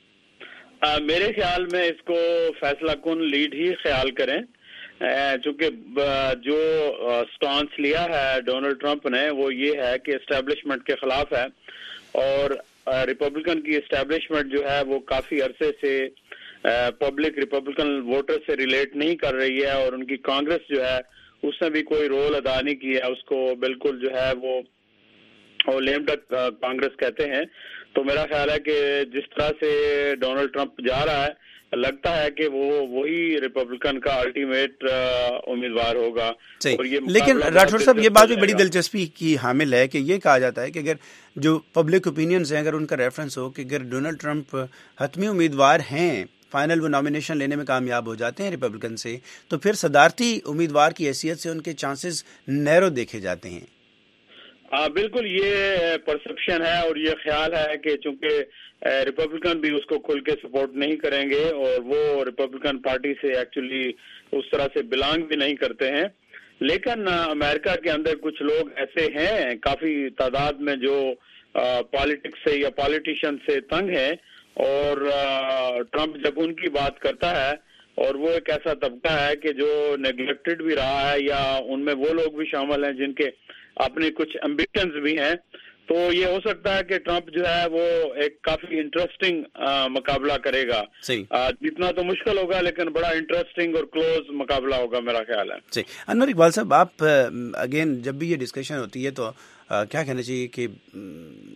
मेरे ख्याल में इसको फैसला कुन लीड ही ख्याल करें, चूँकि जो स्टांस लिया है डोनाल्ड ट्रंप ने वो ये है कि एस्टेब्लिशमेंट के खिलाफ है और रिपब्लिकन की एस्टेब्लिशमेंट जो है वो काफ़ी अरसे से पब्लिक रिपब्लिकन वोटर से रिलेट नहीं कर रही है और उनकी कांग्रेस जो है उसने भी कोई रोल अदा नहीं किया, उसको बिल्कुल जो है वो लेम डक कांग्रेस कहते हैं। तो मेरा ख्याल है कि जिस तरह से डोनाल्ड ट्रंप जा रहा है, लगता है कि वो वही रिपब्लिकन का अल्टीमेट उम्मीदवार होगा। और ये लेकिन राठौर साहब, ये बात भी बड़ी दिलचस्पी की हामिल है कि ये कहा जाता है कि अगर जो पब्लिक ओपिनियंस हैं, अगर उनका रेफरेंस हो कि अगर डोनाल्ड ट्रंप हतमी उम्मीदवार हैं, फाइनल वो नॉमिनेशन लेने में कामयाब हो जाते हैं रिपब्लिकन से, तो फिर सदारती उम्मीदवार की हैसियत से उनके चांसेस नैरो देखे जाते हैं। बिल्कुल ये परसेप्शन है और ये ख्याल है कि चूंकि रिपब्लिकन भी उसको खुल के सपोर्ट नहीं करेंगे और वो रिपब्लिकन पार्टी से एक्चुअली उस तरह से बिलोंग भी नहीं करते हैं। लेकिन अमेरिका के अंदर कुछ लोग ऐसे हैं काफी तादाद में जो पॉलिटिक्स से या पॉलिटिशियन से तंग हैं और ट्रंप जब उनकी बात करता है, और वो एक ऐसा तबका है कि जो नेग्लेक्टेड भी रहा है या उनमें वो लोग भी शामिल हैं जिनके अपने कुछ एम्बिशंस भी हैं, तो ये हो सकता है कि ट्रंप जो है वो एक काफी इंटरेस्टिंग मुकाबला करेगा। जितना तो मुश्किल होगा लेकिन बड़ा इंटरेस्टिंग और क्लोज मुकाबला होगा मेरा ख्याल है। सही। अनवर इकबाल साहब, आप अगेन जब भी ये डिस्कशन होती है तो क्या कहना चाहिए कि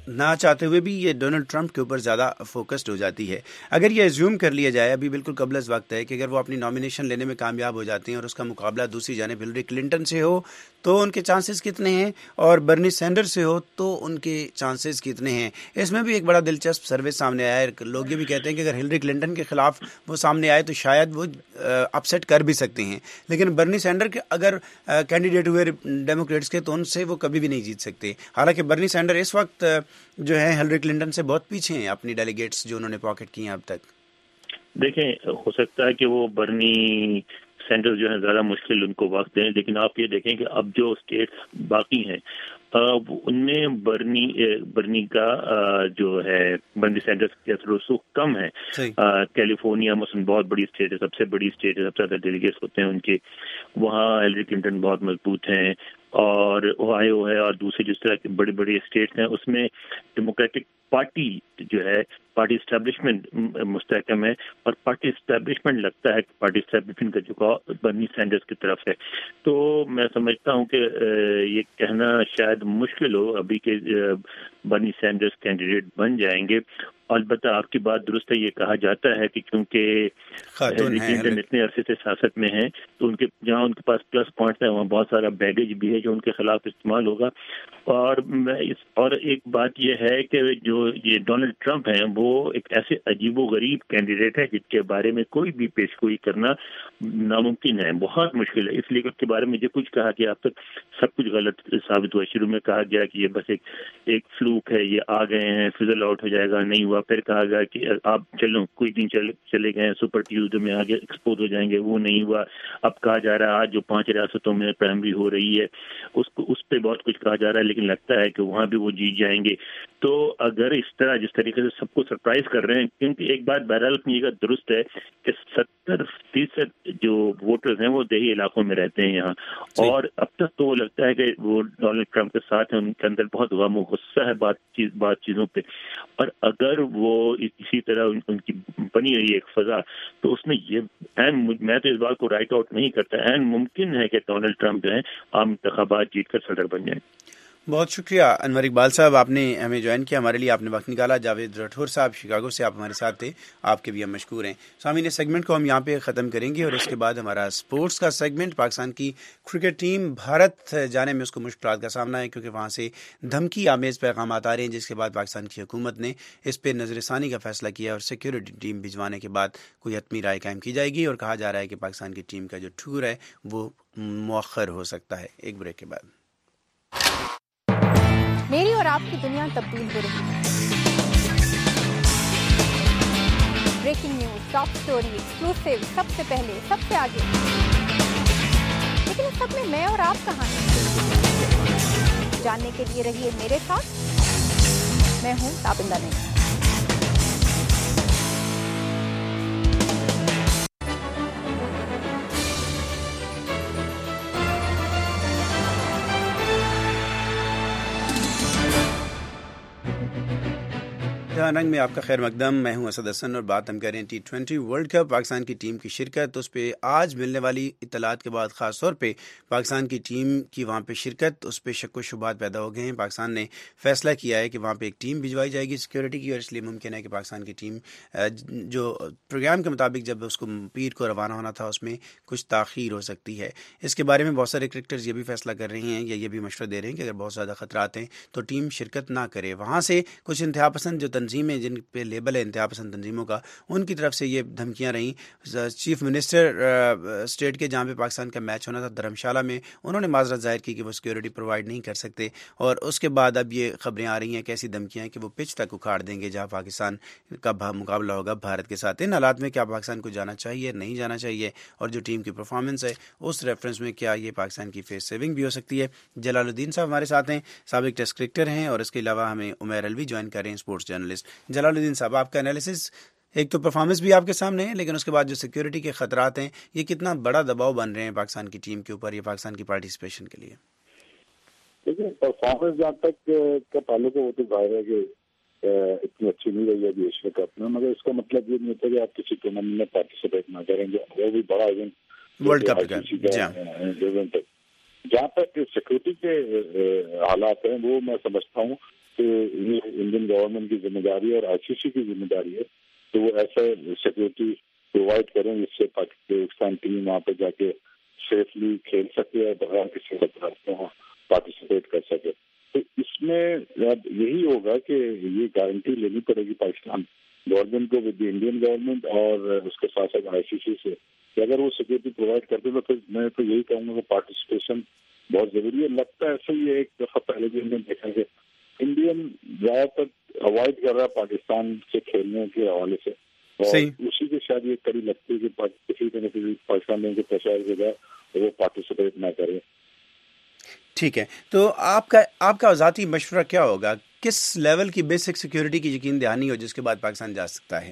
نہ چاہتے ہوئے بھی یہ ڈونلڈ ٹرمپ کے اوپر زیادہ فوکسڈ ہو جاتی ہے. اگر یہ ایزیوم کر لیا جائے ابھی بالکل قبل از وقت ہے کہ اگر وہ اپنی نامینیشن لینے میں کامیاب ہو جاتے ہیں اور اس کا مقابلہ دوسری جانب ہلری کلنٹن سے ہو تو ان کے چانسز کتنے ہیں, اور برنی سینڈر سے ہو تو ان کے چانسز کتنے ہیں. اس میں بھی ایک بڑا دلچسپ سروے سامنے آیا ہے. لوگ یہ بھی کہتے ہیں کہ اگر ہلری کلنٹن کے خلاف وہ سامنے آئے تو شاید وہ اپسیٹ کر بھی سکتے ہیں, لیکن برنی سینڈر کے اگر کینڈیڈیٹ ہوئے ڈیموکریٹس کے تو ان سے وہ کبھی بھی نہیں جیت سکتے. حالانکہ برنی سینڈر اس وقت جو ہے ہلری کلنٹن سے بہت پیچھے ہیں اپنی ڈیلیگیٹس جو انہوں نے پاکٹ کی ہیں اب تک. دیکھیں, ہو سکتا ہے کہ وہ برنی سینڈرز جو ہے زیادہ مشکل ان کو وقت دیں, لیکن آپ یہ دیکھیں کہ اب جو اسٹیٹس باقی ہیں ان میں برنی کا جو ہے برنی سینڈرز کے اثر و رسوخ کم ہے. کیلیفورنیا مثلاً بہت بڑی اسٹیٹ ہے, سب سے بڑی اسٹیٹ ہے, سب سے زیادہ ڈیلیگیٹس ہوتے ہیں ان کے, وہاں ہلری کلنٹن بہت مضبوط ہیں. اور اوہایو ہے اور دوسرے جس طرح کے بڑے بڑے اسٹیٹس ہیں اس میں ڈیموکریٹک پارٹی جو ہے پارٹی اسٹیبلشمنٹ مستحکم ہے, اور پارٹی اسٹیبلشمنٹ لگتا ہے کہ پارٹی اسٹیبلشمنٹ کا جھکاؤ برنی سینڈرز کی طرف ہے. تو میں سمجھتا ہوں کہ یہ کہنا شاید مشکل ہو ابھی کہ برنی سینڈرز کینڈیڈیٹ بن جائیں گے. البتہ آپ کی بات درست ہے, یہ کہا جاتا ہے کہ کیونکہ ہلری کلنٹن اتنے عرصے سے سیاست میں ہیں تو ان کے جہاں ان کے پاس پلس پوائنٹس ہیں وہاں بہت سارا بیگیج بھی ہے جو ان کے خلاف استعمال ہوگا. اور ایک بات یہ ہے کہ جو یہ ڈونلڈ ٹرمپ ہیں وہ ایک ایسے عجیب و غریب کینڈیڈیٹ ہے جس کے بارے میں کوئی بھی پیش گوئی کرنا ناممکن ہے, بہت مشکل ہے. اس لیے اس کے بارے میں جو کچھ کہا کہ اب تک سب کچھ غلط ثابت ہوا. شروع میں کہا گیا کہ یہ بس ایک فلوک ہے, یہ آ گئے ہیں, فزل آؤٹ ہو جائے گا, نہیں ہوا. پھر کہا گیا کہ آپ چلو کوئی دن چلے گئے سپر ٹیوزڈے میں آگے ایکسپوز ہو جائیں گے, وہ نہیں ہوا. اب کہا جا رہا ہے آج جو 5 ریاستوں میں پرائمری ہو رہی ہے اس پہ بہت کچھ کہا جا رہا ہے, لیکن لگتا ہے کہ وہاں بھی وہ جیت جائیں گے. تو اگر اس طرح جس طریقے سے سب کو سرپرائز کر رہے ہیں, کیونکہ ایک بات بہرحال اپنی جگہ درست ہے کہ 70% جو ووٹرز ہیں وہ دیہی علاقوں میں رہتے ہیں یہاں, اور اب تک تو وہ لگتا ہے کہ وہ ڈونلڈ ٹرمپ کے ساتھ ہیں, ان کے اندر بہت غم و غصہ ہے بات چیزوں پہ. اور اگر وہ اسی طرح ان کی بنی رہی ایک فضا تو اس میں یہ میں تو اس بات کو رائٹ آؤٹ نہیں کرتا, ممکن ہے کہ ڈونلڈ ٹرمپ جو ہے عام انتخابات جیت کر صدر بن جائیں. بہت شکریہ انور اقبال صاحب, آپ نے ہمیں جوائن کیا, ہمارے لیے آپ نے وقت نکالا. جاوید راٹھور صاحب شکاگو سے آپ ہمارے ساتھ تھے, آپ کے بھی ہم مشکور ہیں. سامعین, اس سیگمنٹ کو ہم یہاں پہ ختم کریں گے اور اس کے بعد ہمارا سپورٹس کا سیگمنٹ. پاکستان کی کرکٹ ٹیم بھارت جانے میں اس کو مشکلات کا سامنا ہے کیونکہ وہاں سے دھمکی آمیز پیغامات آ رہے ہیں, جس کے بعد پاکستان کی حکومت نے اس پہ نظر ثانی کا فیصلہ کیا اور سیکیورٹی ٹیم بھجوانے کے بعد کوئی حتمی رائے قائم کی جائے گی, اور کہا جا رہا ہے کہ پاکستان کی ٹیم کا جو ٹور ہے وہ مؤخر ہو سکتا ہے. ایک بریک کے بعد میری اور آپ کی دنیا تبدیل ہو رہی ہے. Breaking news, top story, exclusive, سب سے پہلے, سب سے آگے. لیکن اس سب میں میں اور آپ کہاں ہیں؟ جاننے کے لیے رہیے میرے ساتھ. میں ہوں تابندہ نہیں. رنگ میں آپ کا خیر مقدم. میں ہوں اسد حسن اور بات ہم کر رہے ہیں T20 ورلڈ کپ. پاکستان کی ٹیم کی شرکت, اس پہ آج ملنے والی اطلاعات کے بعد خاص طور پہ پاکستان کی ٹیم کی وہاں پہ شرکت, اس پہ شک و شبہات پیدا ہو گئے ہیں. پاکستان نے فیصلہ کیا ہے کہ وہاں پہ ایک ٹیم بھجوائی جائے گی سیکیورٹی کی, اور اس لیے ممکن ہے کہ پاکستان کی ٹیم جو پروگرام کے مطابق جب اس کو پیر کو روانہ ہونا تھا اس میں کچھ تاخیر ہو سکتی ہے. اس کے بارے میں بہت سارے کرکٹرز یہ بھی فیصلہ کر رہے ہیں یا یہ بھی مشورہ دے رہے ہیں کہ اگر بہت زیادہ خطرات ہیں تو ٹیم شرکت نہ کرے. وہاں سے کچھ انتہا پسند جو تنظیمیں جن پہ لیبل ہے انتہا پسند تنظیموں کا, ان کی طرف سے یہ دھمکیاں رہیں. چیف منسٹر اسٹیٹ کے جہاں پہ پاکستان کا میچ ہونا تھا دھرمشالہ میں, انہوں نے معذرت ظاہر کی کہ وہ سیکیورٹی پرووائڈ نہیں کر سکتے, اور اس کے بعد اب یہ خبریں آ رہی ہیں کہ ایسی دھمکیاں کہ وہ پچ تک اکھاڑ دیں گے جہاں پاکستان کا مقابلہ ہوگا بھارت کے ساتھ. ان حالات میں کیا پاکستان کو جانا چاہیے, نہیں جانا چاہیے, اور جو ٹیم کی پرفارمنس ہے اس ریفرنس میں کیا یہ پاکستان کی فیس سیونگ بھی ہو سکتی ہے. جلال الدین صاحب ہمارے ساتھ ہیں, سابق ٹیسٹ کرکٹر ہیں, اور اس کے علاوہ ہمیں عمیر الوی جوائن کر رہے ہیں, اسپورٹس جرنلسٹ. جلال الدین صاحب, آپ کا انالیسس, ایک تو پرفارمنس بھی آپ کے سامنے ہے, لیکن اس کے بعد جو سیکیورٹی کے خطرات ہیں یہ کتنا بڑا دباؤ بن رہے ہیں پاکستان کی ٹیم کے اوپر, یہ پاکستان کی پارٹیسپیشن کے لیے. دیکھیں, پرفارمنس جہاں تک کا تعلق ہے وہ تو ظاہر ہے کہ اتنی اچھی نہیں رہی ہے ابھی ایشیا کپ میں, مگر اس کا مطلب یہ نہیں ہوتا کہ آپ کسی ٹورنامنٹ میں پارٹیسپیٹ نہ کریں گے. وہ بھی بڑا ایونٹ ورلڈ کپ کا ایونٹ ہے. جہاں تک سیکورٹی کے حالات ہیں وہ میں سمجھتا ہوں کہ یہ انڈین گورنمنٹ کی ذمہ داری ہے اور آئی سی سی کی ذمہ داری ہے کہ وہ ایسا سیکورٹی پرووائڈ کریں جس سے پاکستان ٹیم وہاں پہ جا کے سیفلی کھیل سکے اور بغیر کسی خطرات کو پارٹیسپیٹ کر سکے. تو اس میں یہی ہوگا کہ یہ گارنٹی لینی پڑے گی پاکستان گورنمنٹ کو ود دی انڈین گورنمنٹ اور اس کے ساتھ ساتھ آئی سی سی سے کہ اگر وہ سیکورٹی پرووائڈ کرتے تو پھر میں تو یہی کہوں گا کہ پارٹیسپیشن بہت ضروری ہے. لگتا ہے ایسا ہی ہے ایک دفعہ پہلے بھی ہم نے دیکھا کہ انڈین زیادہ تر اوائڈ کر رہا ہے پاکستان سے کھیلنے کے حوالے سے اور اسی کے شاید یہ کڑی لگتی ہے کہ کسی طرح سے پاکستان میں پریشر کے بعد وہ پارٹیسپیٹ نہ کرے. ٹھیک ہے, تو آپ کا ذاتی مشورہ کیا ہوگا, کس لیول کی بیسک سیکیورٹی کی یقین دہانی ہو جس کے بعد پاکستان جا سکتا ہے؟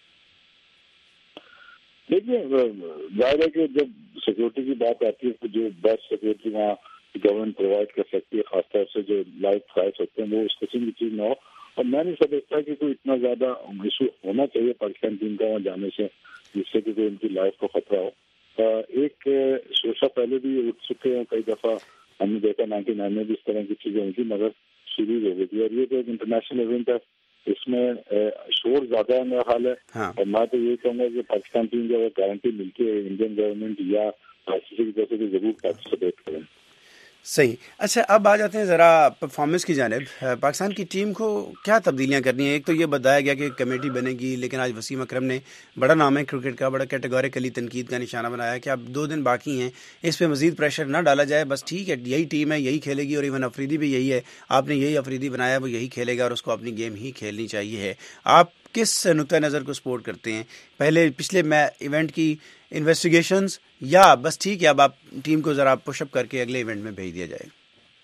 دیکھیے ظاہر ہے کہ جب سیکورٹی کی بات آتی ہے تو جو بیسٹ سیکورٹی وہاں گورنمنٹ پرووائڈ کر سکتی ہے, خاص طور سے جو لائف فائرس ہوتے ہیں وہ اس قسم کی چیز نہ ہو. اور میں نہیں سمجھتا کہ کوئی اتنا زیادہ ایشو ہونا چاہیے پاکستان ٹیم کا وہاں جانے سے جس سے کہ ان کی لائف کو خطرہ ہو. ایک شوشہ پہلے بھی اٹھ چکے ہیں کئی دفعہ, ہم نے دیکھا 99 میں بھی اس طرح کی چیزیں ہوئی تھی مگر سیریز ہو گئی تھی. اور یہ تو ایک انٹرنیشنل ایونٹ ہے, اس میں شور زیادہ ہے میرا خیال ہے. اور میں تو یہ کہوں گا کہ پاکستان ٹیم کو اگر گارنٹی ملتی ہے انڈین گورنمنٹ یا آئی سی سی کی طرف سے ضرور پارٹیسپیٹ کریں. صحیح. اچھا, اب آ جاتے ہیں ذرا پرفارمنس کی جانب. پاکستان کی ٹیم کو کیا تبدیلیاں کرنی ہیں؟ ایک تو یہ بتایا گیا کہ کمیٹی بنے گی, لیکن آج وسیم اکرم نے بڑا نام ہے کرکٹ کا, بڑا کیٹیگوریکلی تنقید کا نشانہ بنایا کہ اب 2 دن باقی ہیں, اس پہ مزید پریشر نہ ڈالا جائے, بس ٹھیک ہے یہی ٹیم ہے یہی کھیلے گی, اور ایون افریدی بھی یہی ہے, آپ نے یہی افریدی بنایا وہ یہی کھیلے گا اور اس کو اپنی گیم ہی کھیلنی چاہیے ہے. آپ کس نقطۂ نظر کو سپورٹ کرتے ہیں, پچھلے ایونٹ کی انویسٹیگیشنز یا بس ٹھیک ہے اب آپ ٹیم کو ذرا پش اپ کر کے اگلے ایونٹ میں بھیج دیا جائے؟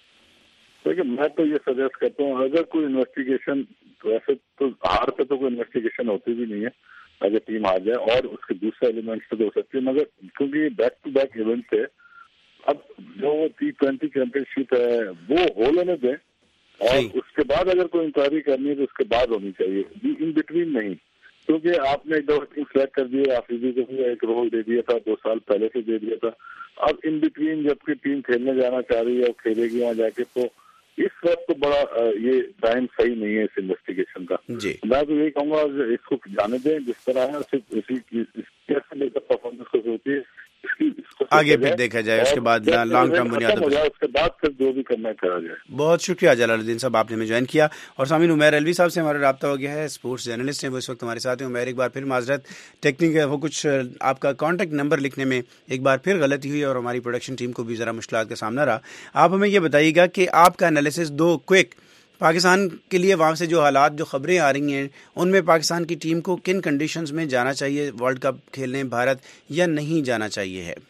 دیکھیے میں تو یہ سجیسٹ کرتا ہوں اگر کوئی انویسٹیگیشن, ویسے تو ہار پہ تو کوئی انویسٹیگیشن ہوتی بھی نہیں ہے اگر ٹیم آ جائے, اور اس کے دوسرے ایلیمنٹس تو ہو سکتی ہے, مگر کیونکہ یہ بیک ٹو بیک ایونٹ ہے, اب جو T20 چیمپئن شپ ہے وہ ہو لینے دیں, اور اس کے بعد اگر کوئی انکوائری کرنی ہے تو اس کے بعد ہونی چاہیے, ان بٹوین نہیں. کیونکہ آپ نے ایک دفعہ ٹیم سلیکٹ کر دی, آفریدی کو بھی ایک رول دے دیا تھا 2 سال پہلے سے دے دیا تھا, اب ان بٹوین جب کہ ٹیم کھیلنے جانا چاہ رہی ہے اور کھیلے گی وہاں جا کے, تو اس وقت تو بڑا یہ ٹائم صحیح نہیں ہے اس انویسٹیگیشن کا. میں تو یہی کہوں گا اس کو جانے دیں جس طرح ہے, صرف کیسے لے کر پرفارمنس کو ہوتی ہے آگے پھر دیکھا جائے, اس کے بعد لانگ ٹرم بنیاد پر اس کے بعد پھر جو بھی کرنا کرا جائے. بہت شکریہ جلال الدین صاحب, آپ نے ہمیں جوائن کیا. اور سامعین, عمیر الوی صاحب سے ہمارا رابطہ ہو گیا ہے, اسپورٹس جرنلسٹ ہیں, وہ اس وقت ہمارے ساتھ ہیں. عمیر ایک بار پھر معذرت, ٹیکنیک وہ کچھ آپ کا کانٹیکٹ نمبر لکھنے میں ایک بار پھر غلطی ہوئی اور ہماری پروڈکشن ٹیم کو بھی ذرا مشکلات کا سامنا رہا. آپ ہمیں یہ بتائیے گا کہ آپ کا انالیسس 2 کوئک پاکستان کے لیے وہاں سے جو حالات جو خبریں آ رہی ہیں ان میں پاکستان کی ٹیم کو کن کنڈیشنز میں جانا چاہیے ورلڈ کپ کھیلنے بھارت, یا نہیں جانا چاہیے ہے؟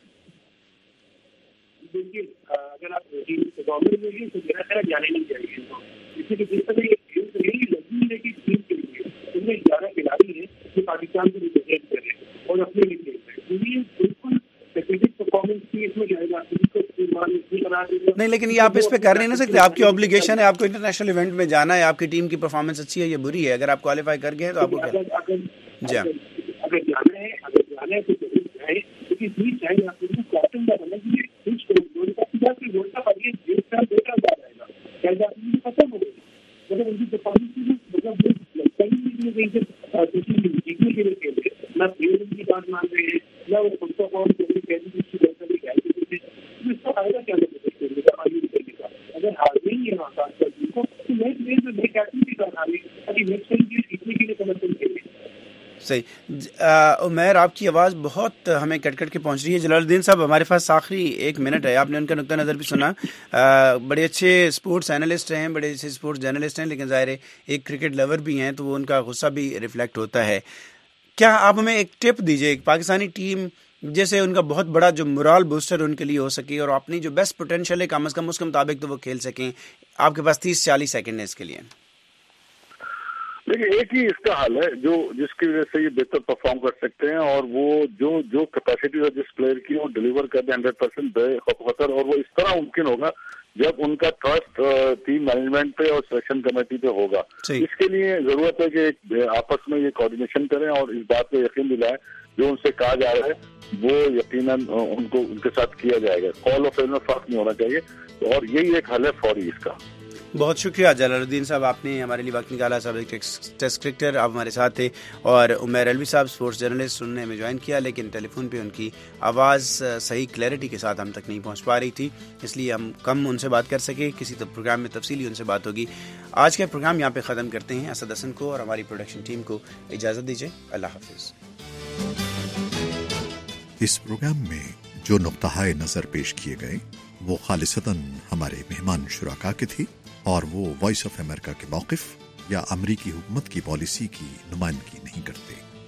دیکھیے اگر آپ گورنمنٹ میں تو میرا خیال جانے نہیں چاہیے, اس لیے جس طرح یہ لازمی ہے کہ ٹیم کے لیے ان میں 11 کھلاڑی ہیں جو پاکستان کو ریپرزینٹ کریں اور اپنے لیے کھیل رہے ہیں, یہ بالکل اسٹریٹجک پرفارمنس کی اس میں جائے گا نہیں. لیکن یہ آپ اس پہ کر نہیں سکتے, آپ کی اوبلیگیشن ہے, آپ کو انٹرنیشنل ایونٹ میں جانا ہے, آپ کی ٹیم کی پرفارمنس اچھی ہے یا بری ہے, اگر آپ کوالیفائی کر گئے تو آپ کو اگر جانا ہے تو ضرور جائیں, کیونکہ چاہے آپ کیپٹن کا بنا کہ ختم ہو گئی, مطلب ان کی پرفارمنس جیتنے کے لیے کھیل رہے, نہ پلیئر ان کی بات مان رہے ہیں, نہ وہ خود پرفارم کر رہے ہیں, اس کا فائدہ کیا کرنے کا. اگر ہار نہیں ہے تو نیکسٹ ڈے میں کیپٹن بھی کرنا ہے تاکہ نیکسٹ ٹائم جیتنے کے لیے سمرتھن کھیلے. صحیح. عمیر, آپ کی آواز بہت ہمیں کٹ کٹ کے پہنچ رہی ہے. جلال الدین صاحب, ہمارے پاس آخری 1 منٹ ہے, آپ نے ان کا نقطہ نظر بھی سنا. بڑے اچھے اسپورٹس اینالسٹ ہیں, بڑے اچھے اسپورٹس جرنلسٹ ہیں, لیکن ظاہر ہے ایک کرکٹ لور بھی ہیں, تو وہ ان کا غصہ بھی ریفلیکٹ ہوتا ہے. کیا آپ ہمیں ایک ٹپ دیجیے, ایک پاکستانی ٹیم جیسے ان کا بہت بڑا جو مورال بوسٹر ان کے لیے ہو سکے اور اپنی جو بیسٹ پوٹینشیل ہے کم از کم اس کے مطابق تو وہ کھیل سکیں, آپ کے پاس 30-40 سیکنڈ ہے اس کے لیے. دیکھیے ایک ہی اس کا حل ہے جس کی وجہ سے یہ بہتر پرفارم کر سکتے ہیں, اور وہ جو کیپیسٹی ہے جس پلیئر کی وہ ڈلیور کر دیں 100% بے خطر, اور وہ اس طرح ممکن ہوگا जब उनका ट्रस्ट टीम मैनेजमेंट पे और सिलेक्शन कमेटी पे होगा। इसके लिए जरूरत है कि आपस में ये कोऑर्डिनेशन करें और इस बात पे यकीन दिलाएं जो उनसे कहा जा रहा है वो यकीनन उनको उनके साथ किया जाएगा। कॉल और फेल में फर्क नहीं होना चाहिए और यही एक हल है फौरी इसका। बहुत शुक्रिया जलालुद्दीन साहब, आपने हमारे लिए वक्त निकाला। साहब एक टेस्ट क्रिकेटर आप हमारे साथ थे और उमैर अलवी साहब स्पोर्ट्स जर्नलिस्ट सुनने में ज्वाइन किया, लेकिन टेलीफोन पे उनकी आवाज़ सही क्लैरिटी के साथ हम तक नहीं पहुंच पा रही थी, इसलिए हम कम उनसे बात कर सके। किसी प्रोग्राम में तफसीली उनसे बात होगी। आज का प्रोग्राम यहाँ पे ख़त्म करते हैं। असद हसन को और हमारी प्रोडक्शन टीम को इजाज़त दीजिए। अल्लाह हाफिज़। इस प्रोग्राम में जो नुक्ता नज़र पेश किए गए वो खालिसतन हमारे मेहमान शुराका के थे और वो वॉइस ऑफ अमेरिका के मौक़िफ़ या अमरीकी हुकूमत की पॉलिसी की नुमाइंदगी नहीं करते।